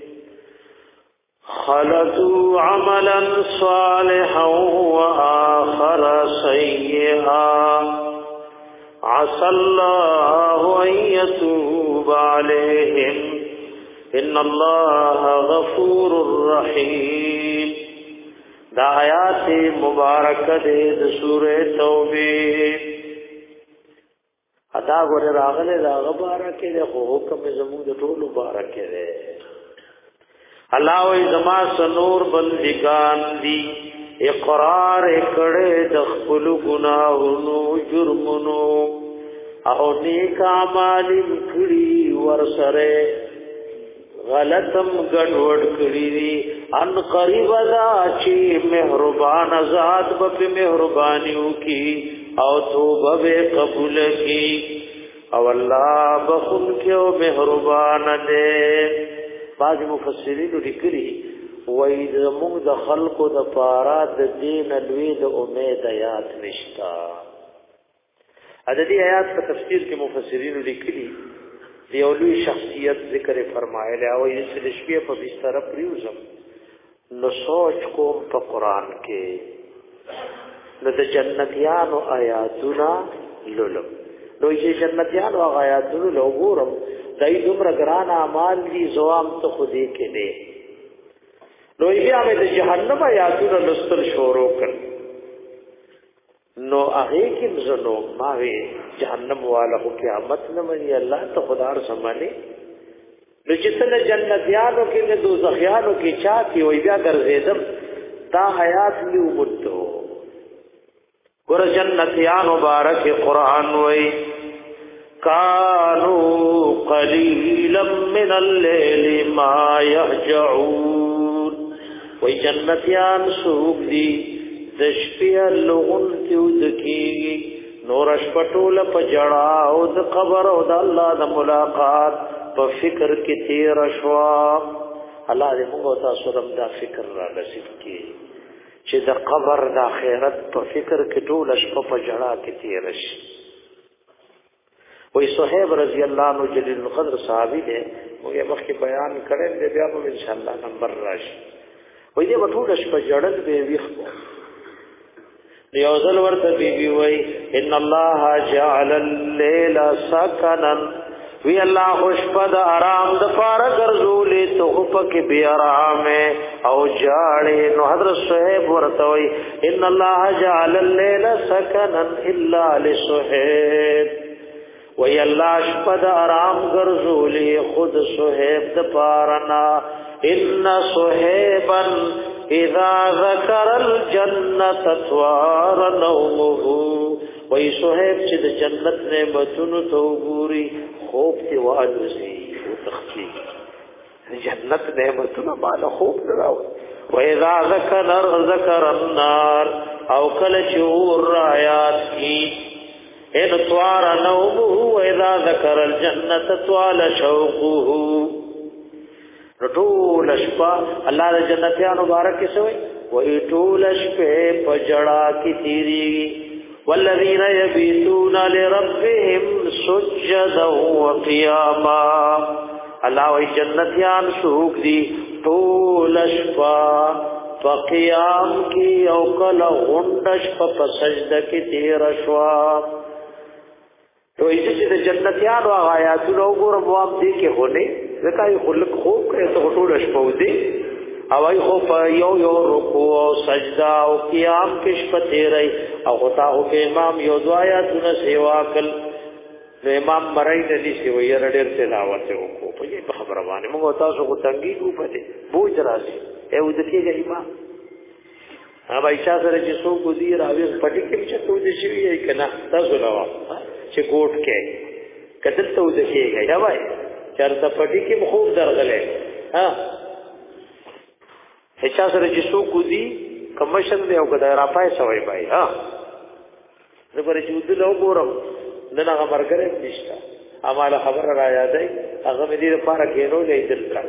خلطوا عملا صالحا واخر سيئا عسى الله ان يتوب عليهم ان الله غفور رحيم دا آیات مبارک دے د سورہ توبه ادا غره راغله دا مبارک دے خو حکم زموږ د ټولو مبارک دے الله وی زما سنور بندگان دی اقرار کړه د خپل ګناهونو جرمونو او نیک اعمال کړي ورسره غلطم ګډوډ کړی دي ان قریب دا چې مهربان ذات به مهربانيو کی او توبه به قبول کی او الله بخون کې او مهربان دې بعض مفسرین لیکلي وای زموږ د خلقو د پاره د دین لوی د امید آیات نشتا ا دې آیات په تفسیر کې مفسرین لیکلي دی اولوی شخصیت ذکر فرمایله او یې سلشبیه په بستر پریوزم نو سوچ کوم په قران کې نو د جنتیانو آیاتونه لولم نو چې جنتیانو آیاتونه لوګورم دای دومره ګران اعمال دي زوام ته خودي کې دي نو بیا مې د جهنم آیاتونه لستل شروع کړ نو هغه کې زنو ماوي جهنم والا خو قیامت نه مني الله ته خدار سمانه نو چې څنګه جنتیانو کې نه دوزخیانو کې چاته وي بیا ګرځیدم دا حیات لی ومدو ګور جنتیان مبارک قرآن وي کانو قلیلا من الليل ما يهجعون وي جنتیان سوق دي د شپې لغون کیو دکی نور شپټول په جړا او د قبر او د الله د ملاقات په فکر کې تیر شوا الله دې موږ تاسو رم دا فکر را نصیب کړي چې د قبر د آخرت په فکر کې ټول شپه په جړا کې تیر شي وې صہیب رضی الله عنه جلیل القدر صحابي دې موږ مخکې بیان کړل دې بیا به ان شاء الله نمبر راشي وې دې ټول شپه جړل به ویخ یوزل ورته بیبي وای ان الله جعل الليل سكنا وی الله خوش پد آرام د پار ګرځولې تو پک بي آرام او جاړې نو حضرت صہیب ورته وای ان الله جعل الليل سكنا الا لصہیب وی الله شپد آرام ګرځولې خود صہیب د پارنا ان صہیبا اذا ذکر الجنت توار نومه وی صہیب چې د جنت نعمتونو ته وګوري خوب تی والوزی او تخفی جنت نعمتونو مال خوب دراو وَإِذَا ذَكَرَ النَّارِ او کل چور آیات کی ان طوار نومه وَإِذَا ذَكَرَ الْجَنَّةَ طوال شوقه رټول شپه الله د جنتیانو مبارک سوی وی ټول شپه پجړا کی تیری والذین یبیتون لربهم سجدا وقیاما الله وی جنتیان سوق دی ټول شپه فقیام کی او کله غونډش په سجده کې تیر شوا تو چې د جنتیانو آیاتونو وګورم واب دي کې هونه زکای خلق خوب کړي ته ټول شپه ودی او ای خو په یو رکوع او سجدا او قیام کې شپه تیري او غتا او کې امام یو دعایاتونه سیوا کړ نو امام مرای د دې سی ویره ډېر تلاوت وکړو په دې خبره باندې موږ تاسو کو تنګي کو پته بوج راځي او د کېږي امام هغه ایچا سره چې څو کو دی راوي پټی کې چې تو دې شي یې کنه تاسو لاوا چې کوټ کې کتل ته د کېږي دا وای چرته پټی کې خوب درغله ها ایچا سره چې څو کو دی کمشن دی او کدا را پای سوي بای ها زبر چې ود له ګورم دغه مرګره نشته اماله خبر را یادای هغه مې دې لپاره کېنو نه دل کړ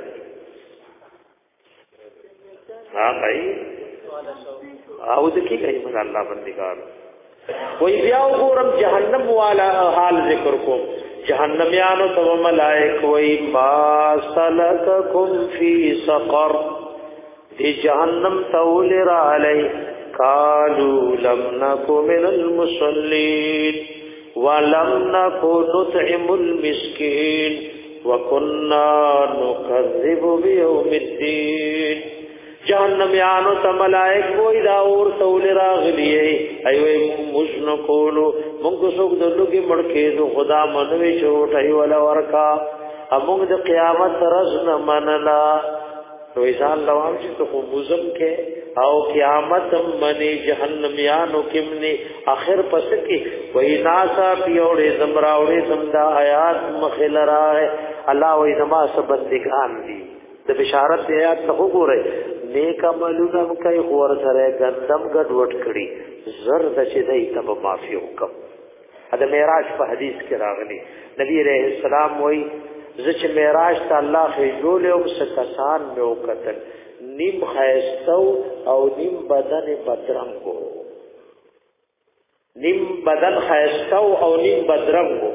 ها بھائی او د کی کوي من الله بندګار وای بیا وګورم جهنم والا حال ذکر کو جهنميانو تو ملائک وای ما سلککم فی سقر دی جهنم تول را علی قالوا لم نکو من المصلین ولم نکو نطعم المسکین وكنا نكذب بيوم الدين جهنميانو ته ملائک وای دا اور تول راغلی ایوه مشن کولو موږ څوک د لوګي مړکې دو خدا منوي چوټي ولا ورکا موږ د قیامت رز نه منلا تو ایسان لوام چې تو مزم کې او قیامت منی جهنميانو کمني اخر پس کې وای ناسا پیوړې زمراوړې زمدا آیات مخل راغه الله وای زما سبندگان دي د بشارت آیات ته وګورئ نیک عملونه کوي خور سره ګندم ګډ وټ کړي زر د چې دای ته معافي وکم دا معراج په حدیث کې راغلي نبی رحم السلام وای زچ معراج ته الله خېجول او سکسان مې وکتل نیم خیستو او نیم بدن بدرنګو نیم بدن خیستو او نیم بدرنګو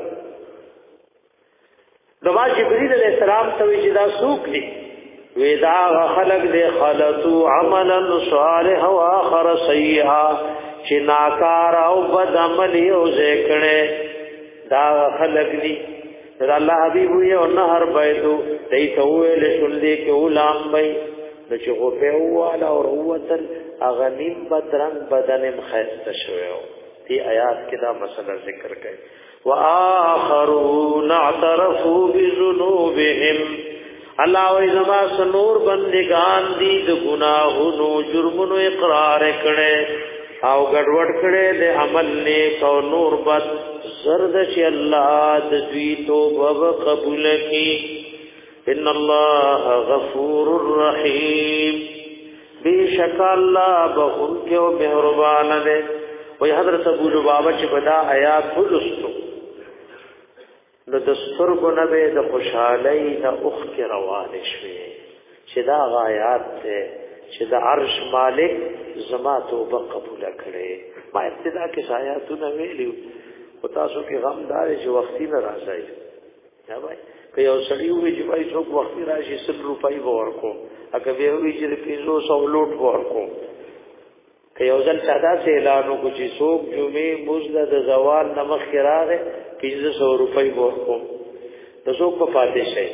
نو جبرئیل علیہ السلام ته چې دا سوق دي ودا خلق دے خلطو عملا صالح و آخر سیئا چی ناکار او بد عملی او زیکنے دا خلق دی دا اللہ حبیب ہوئی او نهر بیدو دیتووی لشندی کے اولام بی دا چی غفی اوالا اور اوتن اغنیم بدرنگ بدنم خیست شویو دی آیات کې دا مسله ذکر کړي وآخرون اعترفوا بذنوبهم الله و ازما سنور بندگان دي د ګناهونو جرمونو اقرار کړي او ګډوډ کړي د عمل نیک او نور بد زرد چې الله د دوی توبه قبول کړي ان الله غفور رحیم بیشک الله بخون کې او مهربان دی وی حضرت ابو لبابه چې بدا آیات ولستو نو د سترګو نه به د خوشحالۍ د اوخ کې روان شوي چې دا آیات ته چې د عرش مالک زما توبه قبول کړي ما ابتدا کې آیاتونه ویلو او تاسو کې غم دار چې وختي نه راځي یا بھائی که یو سړی وي چې وای څوک وختي راشي 100 روپۍ به ورکو اګه به وي چې 500 لوټ ورکو که یو ځل چاته اعلان وکړي چې څوک جمعې مزد د زوال نمخ راغې 500 روپۍ ورکو د څوک په پاتې شي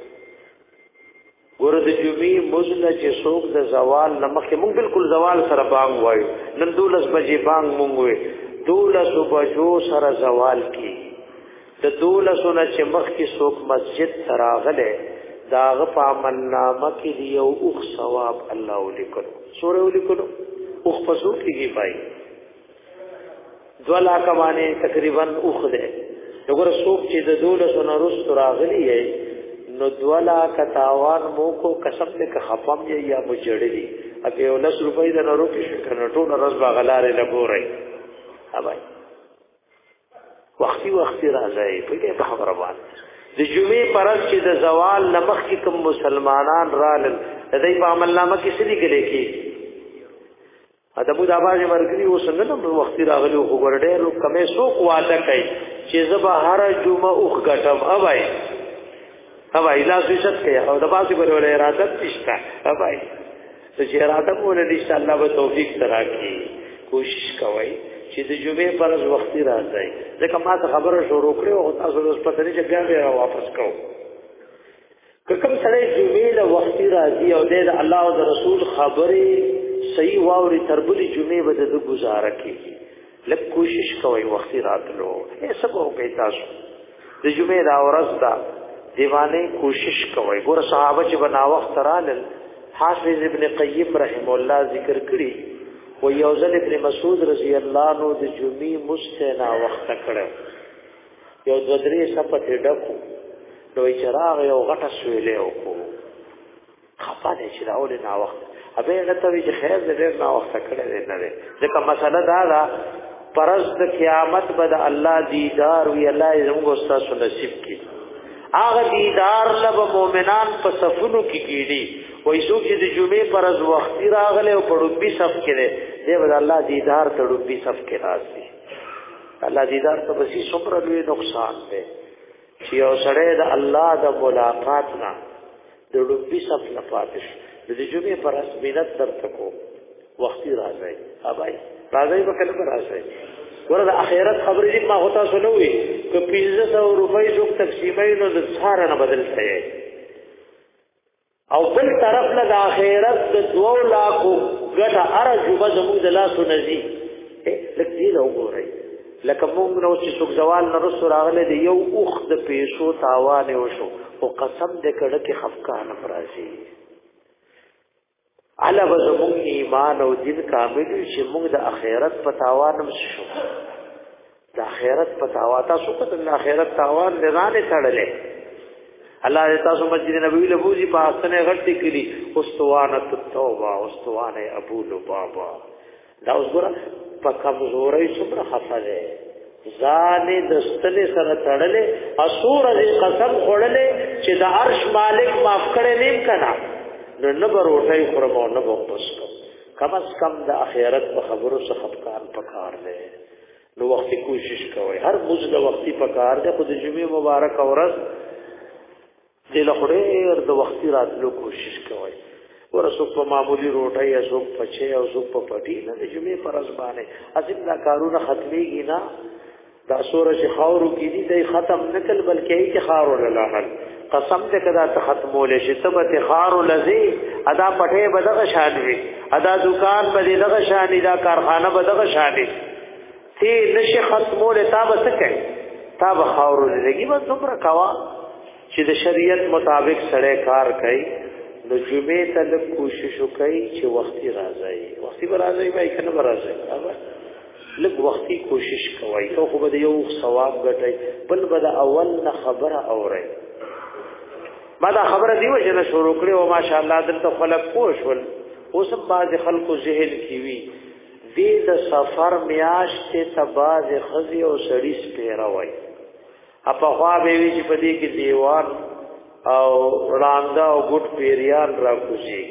ګوره د جمعې مزد چې څوک د زوال نمخ موږ بالکل زوال سره بانګ وایو نن 12 بجې بانګ مونږ وې 12 بجو سره زوال کی د 12 نه چې مخ کې څوک مسجد تراغله داغه په عمل نامه کې یو اوخ ثواب الله ولیکلو سورې ولیکلو اوخ پسو کېږي پای 2 لاکھ باندې تقریبا اوخ ده وګوره څوک چې د 12 نه رست راغلی یې نو 2 لاکھ تاوان مو کو قسم دې خفم یا مجړلی اګه یو 10 روپۍ د نورو کې شکر ټول رز باغلارې لګوري اوبای وختي راځي په دې خبره باندې د جمعې پرځ چې د زوال نمخ کې کوم مسلمانان رالل د دې په عمل نامه کې سړي کېږي کی ادبو د आवाज مرګري وسنه نو وختي راغلي خو ګرډېلو کمې سوق واده کوي چې زبا هر جمعه اوخ غټم اوبای لا سوچت کوي او د باسي پر ولې اراده نشته اوبای چې اراده مو له انشاء الله به توفیق تراکي کوشش کوي چې د جمعې پرځ وختي راځي ځکه ما ته خبره شروع کړې او تاسو اوس پته نه چې بیا به واپس کوم کوم سره جمعې له وختي راځي او د الله او د رسول خبره صحیح واوري تربلی جمعې به د گزاره کیږي لکه کوشش کوي وختي راتلو هیڅ به کوي تاسو د جمعې دا ورځ دا دیوانه کوشش کوي ګور صحابه چې بنا وخت رالل حافظ ابن قیم رحم الله ذکر کړی و یوزل ابن مسعود رضی الله عنه د جمعې مستنا وخت کړو یو د درې صفته ډکو نو چراغ یو غټه سویلې وکړو خپانه چې راول نه وخت ابه نته چې خیر دې نه وخت کړی نه ده ځکه مسله دا ده پرز د قیامت بد الله دیدار وی الله زموږ استاد نصیب کړي هغه دیدار لب مؤمنان په صفونو کې کیږي وای څوک چې د جمعې پرز وختي راغله او پړوبي صف کړي دی ود الله دیدار تړوبي صف کې راځي الله دیدار ته بسي څومره لوی نقصان دی چې یو سره د الله د ملاقات نه د ډوبي صف نه پاتې د جمعې پرز مینت درته کو وختي راځي ابای راځي په کله راځي ورته اخرت خبرې دې ما هوتا سنوي ک 500 روپۍ جو تقسیمای نو د ساره نه بدل شي او بل طرف نه د اخرت د 2 لاکھ ګټه ارجو زموږ د لاسو نزي لکه دې نو ګورئ لکه موږ نو چې څوک زوال نه رسو راغله دی یو اوخ د پیسو تاوان وشو او قسم دې کړه کې خفقان فرازي علاوه زموږ ایمان او دین کامل چې موږ د اخرت په تاوان شو د اخرت په تاوان تاسو په د اخرت تاوان لرانه تړلې الله دې تاسو مسجد نبوي له بوزي په اسنه غټي کړي استوانه التوبه استوانه ابو لبابا دا اوس ګره په کمزوري څومره حفظه ځان دستله سره تړلې اسور دې قسم خړلې چې د عرش مالک معاف کړي نیم کنا نو بر وټای خرمو نه بوپس کم از کم د اخرت په خبرو څخه خفقان پکار دی نو وختي کوشش کوي هر موږ د وختي پکار دی خو د جمعې مبارک اورز دل خړې د وختي راتلو کوشش کوي ورسو په معمولی روټي یا سو پچې او سو په پټي نه د جمعې پر ځبانه ازم دا کارونه ختميږي نه دا سورج خاورو کې دي د ختم نکل بلکې ای چې خارو لاحل قسم دې کدا ته ختمول شي تبت خارو لذي ادا پټه بدغه شانوي ادا دکان بدغه شاني دا کارخانه بدغه شاني تی نشي ختمول تا به څه کوي تا به خاورو لګي بس دومره کوا چې د شریعت مطابق سره کار کوي نو جمعې ته د کوشش وکړي چې وختي راځي وختي به راځي به کنه به راځي لږ وختي کوشش کوي ته خو به یو ثواب ګټي بل به د اول نه خبره اوري ما دا خبره دی چې نه شروع کړې او ماشاءالله دلته خلک پوښول اوس بعض خلکو ذهن کې وي دې د سفر میاشتې ته بعض خزي او سړی سپیره وای اپا خوا به وی چې په دې کې دیوان او راندا او ګټ پیریان را کوشي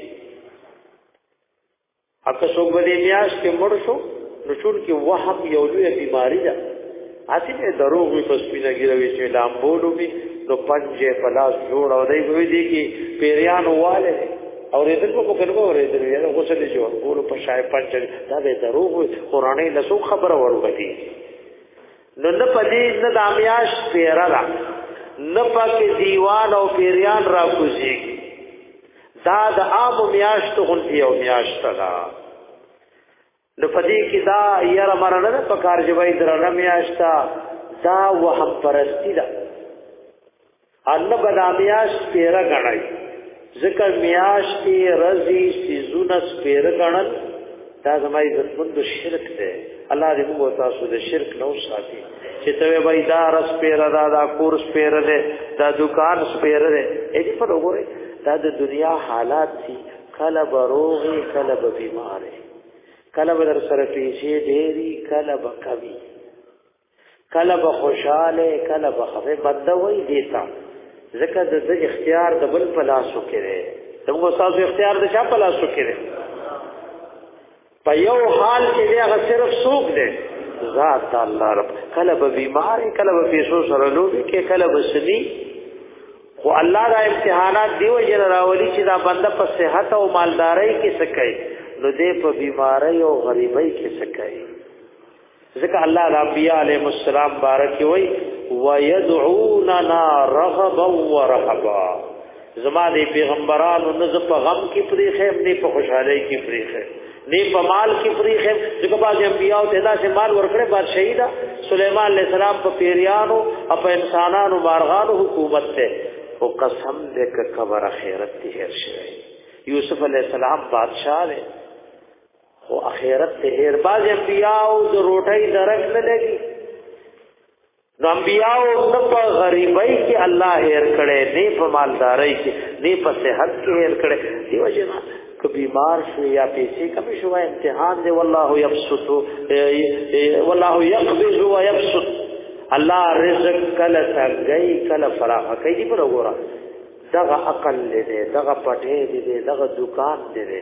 اکه څوک به دې میاشتې مړ شو نو چون کې وهم یو لوی بیماری ده اته دروغ وي پس پینګیروي چې لامبولو می نو پنځه پلاس جوړ او دای په دې کې پیریان واله او ریدل په کومه ریدل یې نو غوسه دي جوړ ګورو په شای پنځه دا به دروغ وي قرآني لسو خبره ورغتي نو نه پدې نه د امیاش پیرا لا نه پکې دیوان او پیریان را کوزي دا د عام میاش ته غونډي او میاش ته دا نو پدې کې دا یاره مرنه په کار جوړای درنه میاش تا دا وهم پرستی دا ان بدامیاش پیرا غړای ذکر میاش کې رضی سيزونه پیرا غړل دا زمای عزتمند شرک ده الله دې موږ تاسو د شرک نو ساتي چې ته وای دا رس پیرا دا کورس پیرا ده دا دکان پیرا ده دې په وګوره دا د دنیا حالات دي کله بروغي کله بیماره کله در سره پیسې ډېری کله بکوي کله خوشاله کله بخفه بدوي دیتا ځکه د اختیار د بل پلاسو کړي دغه تاسو اختیار د چا پلاسو کړي په یو حال کې هغه صرف سوق دی ذات الله رب کله به بیمار کله به پیسو سره لوبي کې کله به سني خو الله دا امتحانات دیو جن راولي چې دا بنده په صحت او مالداري کې سکي نو دې په بیماری او غریبۍ کې سکي ځکه الله د انبیاء علیهم السلام بارک وي ويدعوننا رغبا ورهبا زما دې پیغمبرانو نه په غم کې پریخه نه په خوشحالۍ کې پریخه نه په مال کې پریخه ځکه بعض انبیاء ته دا سه مال ورکړي بعد شهیدا سليمان علیہ السلام په پیریانو او په انسانانو مارغانو حکومت ته او قسم دې ک خبر اخرت ته هر شي یوسف علیہ السلام بادشاہ دی او اخرت ته هر باز انبیاء او د روټۍ درک نه لګي نو انبیاء او په غریبۍ کې الله هر کړي نه په مالدارۍ کې نه په صحت کې هر کړي دیو جنا که بیمار شو یا پیسې کمی شو امتحان دی والله یبسط والله یقبض ويبسط الله رزق کله څنګه کله فراخ کوي په وګوره دغه عقل دې دغه پټه دې دغه دکان دې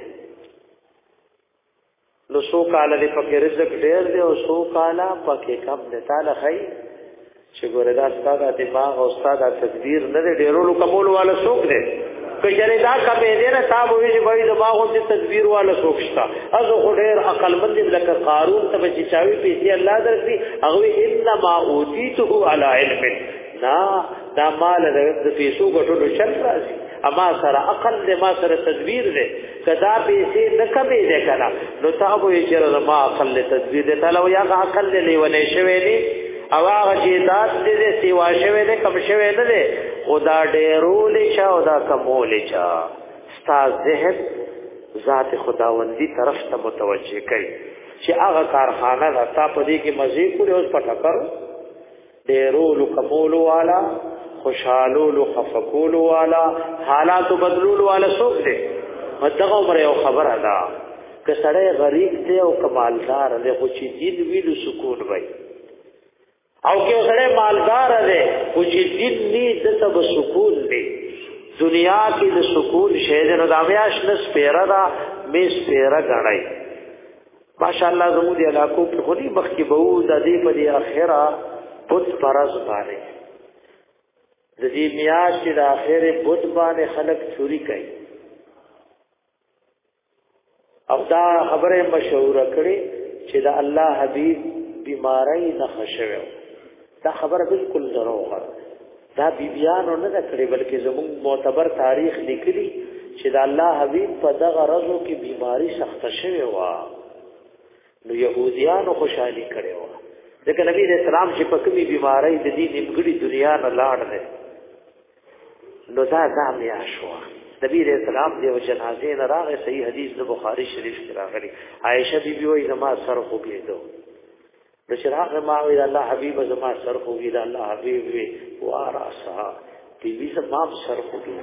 نو سو کال دې پکې رزق ډېر دی او سو کال پکې کم دې تعالی خی چې ګوره دا ستاسو دماغ او ستاسو تدبیر نه دې ډېرولو کمول والا څوک دی کجره دا کمه دې نه تاسو وې چې وای دماغ او تدبیر والا څوک شتا از خو ډېر عقل مند لکه قارون ته چې چاوي پیسې الله درکې هغه انما اوتیته علی علم نا دا مال د پیسو غټلو شل راځي اما سره عقل دې ما سره تدبیر دې کدا پیسې نه کمې دې کړه نو تاسو یې چې ما عقل له تدبیر دې تعالی یا عقل دې لیونه شوی دې او هغه چې داس دې سیوا شوی دې کم شوی نه دې خدا ډېرول چا او دا کمول چا ستا ذهن ذات خداوندی طرف ته متوجه کړي چې هغه کارخانه راته په دې کې مزي کړو اوس پټه کړو ډېرول کمول والا خوشالول خفقول والا حالات بدلول والا څوک دی مدغه عمر یو خبر ادا که سړی غریب دی او کمالدار دی خو چې دین ویلو سکون وای او که سړی مالدار دی خو چې دین نه دته به سکون دی دنیا کې د سکون شه د نظامیاش نس پیرا دا میس پیرا غړای ماشاءالله زموږ د علاقو په خوري مخ کې به د دې په اخره بت پرز باندې د دې میاشتې د اخره بت باندې خلک چوری کوي او دا خبره مشهور کړي چې د الله حبيب بیماری نه خشوي دا خبره بالکل دروغ ده دا بیبیانو نه کړي بلکې زموږ معتبر تاریخ لیکلي چې د الله حبيب په دغه ورځو کې بیماری سخت شوه وا نو يهوديانو خوشحالي کړي وا ځکه نبی رسول الله چې په کومي بیماری د دې نیمګړي دنیا نه لاړ دی نو دا میاشو نبی رسول الله د جنازې نه راغی صحیح حدیث د بخاری شریف کې راغلی عائشہ بیبي وایي زما سر خوږېدو د شراغ ما وی الله حبیب زما سر خوږی دا الله حبیب وی واراسا بیبي زما سر خوږی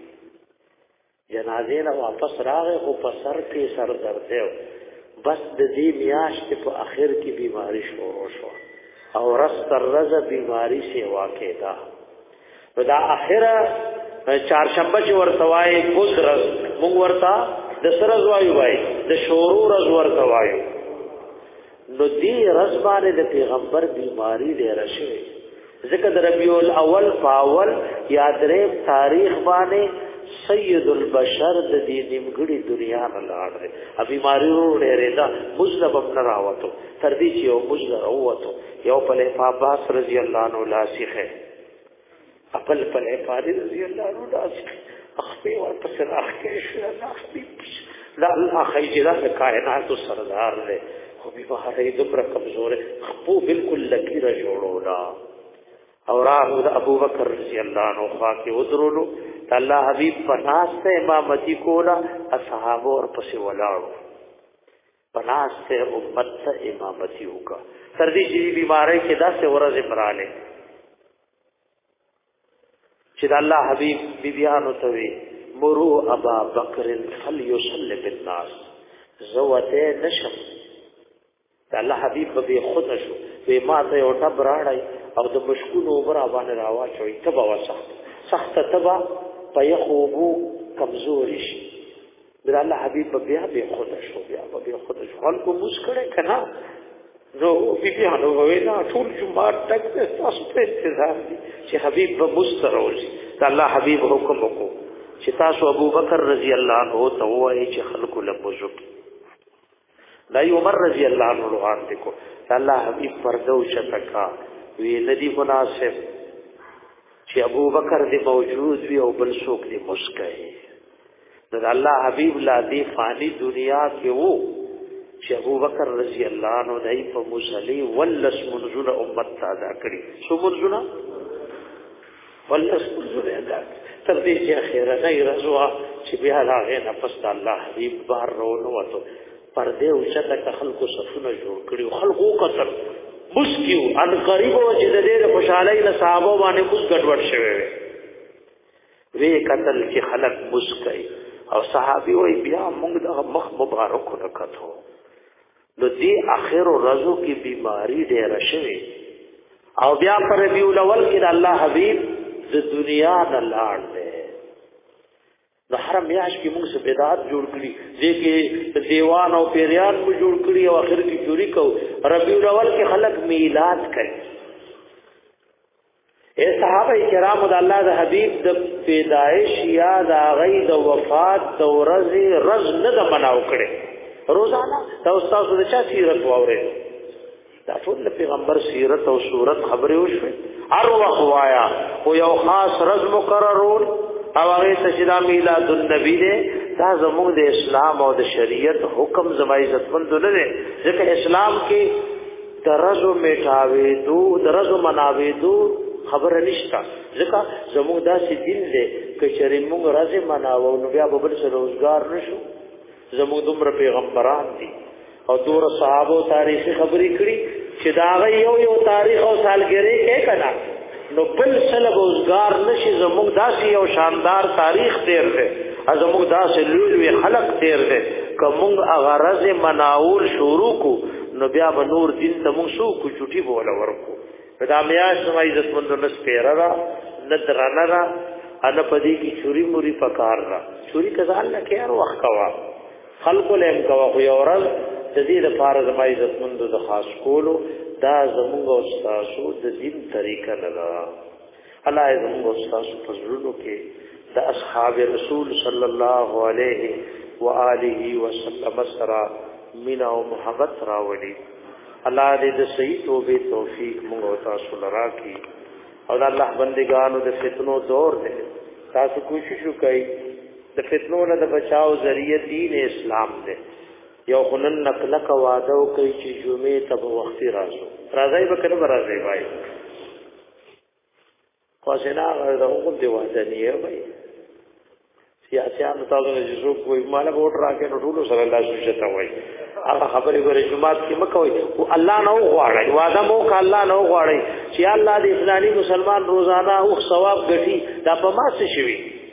جنازې نه واپس راغی او په سر کې سر درد دی بس د دې میاشتې په اخر کې بیماری شروع شو او رس تر ورځ بیماری سیوا کېدا نو دا اخره چهارشنبه چې ورته وایي کوز ورځ موږ ورته د سره وایو وای د شورو ورځ ورته وایو نو دی رزبانه د پیغمبر بیماری ډیره شوی ذکر ربیع الاول فاول یادرې تاریخ باندې سید البشر د دې نیمګړي دنیا نه لاړ دی ا بیماری ډیره دا مجذب ابن راوتو تر دې چې یو مجذب راوتو یو په عباس رضی الله عنه لاسخه خپل فاضل رضی الله عنه لاسخه اخفي ورپس راخې شو اخفي لا الله خیجلا کائنات سردار دی خو به هغه دمر کمزور خپو بالکل لکیر جوړولا اور ابو بکر رضی الله عنه خوا کې ودرولو الله حبیب پناسته امامتی کولا اصحابو اور پس ولاړو پناسته امت ته امامتی وکا تر دې چې بیماری کې داسې ورځ پراله چې الله حبیب بیبیانو ته وی مرو ابا بکر فليصلي بالناس زوته نشم الله حبیب به خود شو وی ما ته یو ټب راړی او د مشکونو برا باندې راواچوي تبا وسه سخت تبا پيخوبو کمزوري شي در الله حبیب بیا به خود شو خلکو مسکړه کنا نو بیبیانو وینا ټول جمعه تک تاسو په انتظار دي چې حبیب به مستروزي الله حبیب حکم وکړو چې تاسو ابو بکر رضی الله عنه ته وایي چې خلکو لبوزو دا عمر رضی الله عنه روان دي کو الله حبیب پردو شتکا وی ندی مناسب چې ابو بکر دی موجود وی او بل څوک دی مسکای دا الله حبیب لا دی فانی دنیا کې وو چې ابو بکر رضی الله عنه دای په مصلی ولس منزل امت ادا کړی سو منزل ولس منزل ادا تر دې چې اخیره نه رضوا چې بیا هغه نه پس الله حبیب بار ورو وته پردې او چې خلکو صفونه جوړ کړي خلکو قتل مسکیو ان قریب او چې د دې خوشالۍ له صحابه باندې کوم ګډوډ شوی وی قتل چې خلک مسکای او صحابي وای بیا موږ د مخ مبارک وکړو نو دې اخر ورځو کې بیماری ډېر شوی او بیا پر ربیع الاول کې الله حبیب د دنیا نه لاړ دی د حرم یاش کې موږ څه بدعت جوړ کړی ځکه دیوان او پیریان مو جوړ کړی او اخر کې چوری کو ربیع الاول کې خلق میلاد کوي اے صحابه کرام د الله د حبیب د پیدائش یا د غي د وفات د ورځې رز نه د مناو کړي روزانه دا استاد د چا سیرت واوري دا ټول پیغمبر سیرت او صورت خبره وشوي هر وخت وایا او یو خاص رز مقررون او هغه تشدا میلاد النبی دې دا زموږ د اسلام او د شریعت حکم زما عزتمند نه دي ځکه اسلام کې درزو میټاوي دو درزو مناوي دو خبر نشتا ځکه زموږ داسې دین دی چې موږ راځي مناوو نو بیا به بل څه روزګار نشو زموږ دومره پیغمبران دي او دور صحابه تاریخي خبرې کړي چې دا یو تاریخ او سالګری کې کنا نو بل سره روزګار نشي زموږ داسې یو شاندار تاریخ تیر دی زموږ داسې لوی خلق تیر دی کوم غرض مناول شروع کو نو بیا به نور دین ته موږ شو کو چټي بوله ورکو دا میاش سم عزت مند نس پیرا ندرانه را ان پدی کی چوری موری پکار را چوری کزال نه کېر وخت کوا خلق لهم کوا خو یورل د دې لپاره د عزت مند د خاص کولو دا زموږ استادو د دین طریقه نه ده الله زموږ استادو فضلو کې د اصحاب رسول صلی الله علیه و آله وسلم سره مینا او محبت راوړي الله دې د صحیح توبه توفیق موږ او تاسو لرا کی او الله بندگانو د فتنو دور دی تاسو کوشش وکړئ د فتنو نه د بچاو ذریعہ دین اسلام دی یو خنن نقلک وعده کوي چې جمعې ته به وختي راځو راځي به کنه راځي وای خو څنګه هغه د وعده نه وای سیاسيان تاسو نه جوړ کوی مال ووټ راکې نو ټول سره الله سوچته وای هغه خبرې غره جمعات کې مکوئ او الله نو غواړي وعده مو ک الله نو غواړي چې الله دې اسلامي مسلمان روزانه او ثواب ګټي دا په ما څه شي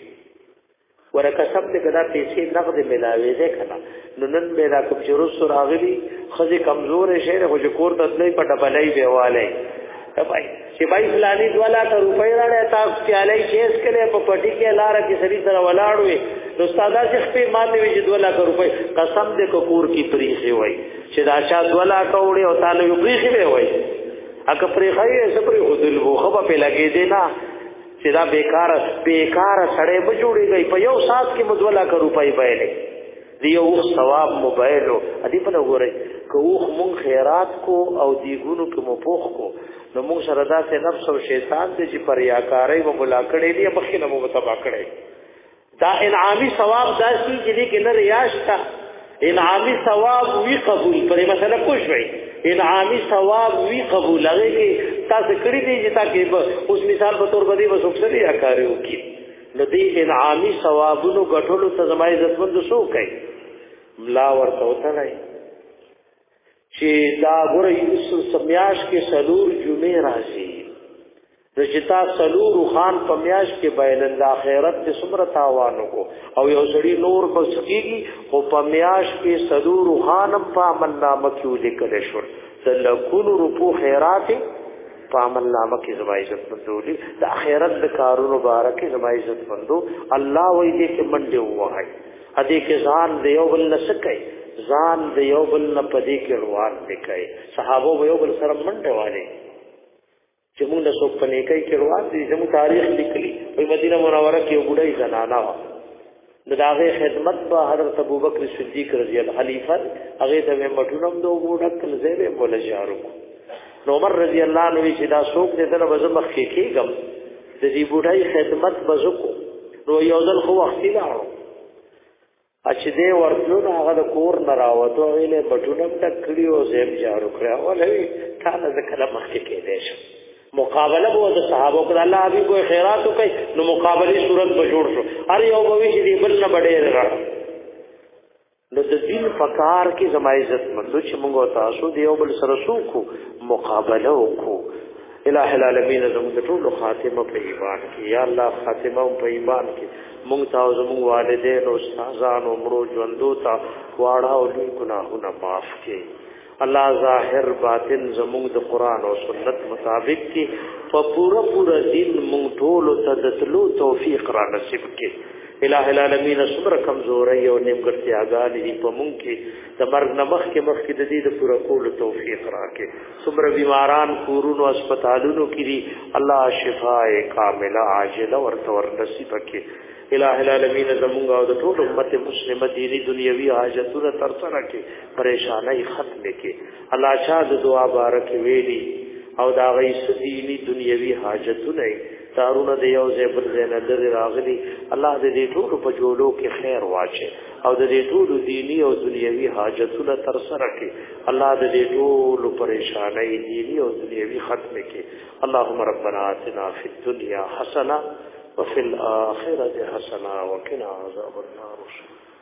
ورکه سب دې کدا پیسې نقد ملاوي دې کنا نو نن مې را کوم جروس راغلي خزي کمزور شهر خو کور ته تلې په ډبلای بیواله بھائی چې بھائی فلانی 2 لک روپۍ راړې تاسو پیالې چیس کړي په پټي کې لار کې سړي سره ولاړ وي نو استاد چې په ماته وي 2 لک روپۍ قسم دې کور کی پریخي وای چې دا چا 2 لک وړي او تعالی یو پریخي وای اګه پریخي سپری خدل وو خو په لګې دي نه چې دا بیکار سړې به جوړيږي په یو سات کې 2 لک روپۍ بایلې دیو ثواب موبایلو ادي په وګورئ کوخ مون خیرات کو او دیګونو کې مپوخ کو نو موږ سره دا سه نفس او شیطان دې چې پریاکاري و بلا کړي دي مخینه مو تبا کړي دا انعامي ثواب داسي چې دې کې نه ریاض تا انعامي ثواب وی قبول پرې مثلا کوشوي انعامي ثواب وی قبول هغه کې تاسو کړی دي چې تاسو اوس مثال په تور باندې وسوکسري اکاري وکي نو دې انعامي ثوابونو غټولو ته زمای عزتمند شو کوي ملا ورته وته نه چې دا ګورې سمیاش کې سلور جمعې راځي رجتا سلور خان پمیاش کې بین الاخرت ته سمره تاوانو کو او یو سړی نور کو سکیږي او پمیاش کې سلور خانم په عمل نامه کې لیکل شو تلکون روپو خیرات په عمل نامه کې زما عزت مندولي د اخرت د کارونو مبارک زما عزت مندو الله وې دې کې منډه وای ا دې کې ځان دیو بل نسکای ځان د یو بل نه پدې کې روان وکړي صحابه یو بل سره منډه والے چې موږ له څوک په نیکۍ کې روان دي زموږ تاریخ لیکلي په مدینه منوره کې یو بډای زنانه و د هغه خدمت په حضرت ابوبکر صدیق رضی الله خلیفہ هغه ته مټونم دوه وډکل زیبه مولا جارو نو عمر رضی الله عنه چې دا څوک دې ته وزمخ کې کېګم د دې بډای خدمت بزکو نو یو ځل خو وخت لاړو اچ دې ورتلو هغه د کور نه راوته ویلې بټونم ټکړیو زیب جارو کړو ولې کاله د کلم مخکې کېدې شو مقابله وو د صحابه کو الله ابي کوئی خیرات کوي نو مقابله صورت به جوړ شو ار یو به چې دې بل نه بډې را نو د دین فقار کې زما عزت مندو چې موږ تاسو دیو بل سره سوکو مقابله وکړو الہ العالمین زموږ ټول خاتمه په ایمان کې یا الله خاتمه په ایمان کې موږ تاسو زموږ والدین او استادان او مرو ژوندو تا واړه او لوی ګناهونه معاف کړي الله ظاهر باطن زموږ د قران او سنت مطابق کې په پورا دین موږ ټول ته د تلو توفیق را نصیب کړي الہ العالمین صبر کمزوري او نیمګړتیا غالي په مونږ کې د مرګ نمخ کې مخ کې د دې د پوره کول توفیق راکړي صبر بیماران کورونو هسپتالونو کې دي الله شفاء کامله عاجله ورته ور نصیب کړي الہ العالمین زمونږ او د ټول امت مسلمه دینی دنیوي حاجتونه تر سره کړي پریشانای ختم کړي الله چا د دعا بارک ویلي او دا غي دینی دنیوي حاجتونه تارونه د یو ځای بل ځای نه لري راغلي الله دې ټول په جوړو کې خیر واچي او دې ټول دینی او دنیوي حاجتونه تر سره کړي الله دې ټول پریشانای دینی او دنیوي ختم کړي اللهم ربنا آتنا فی الدنيا حسنه وفي الاخره حسنه وقنا عذاب النار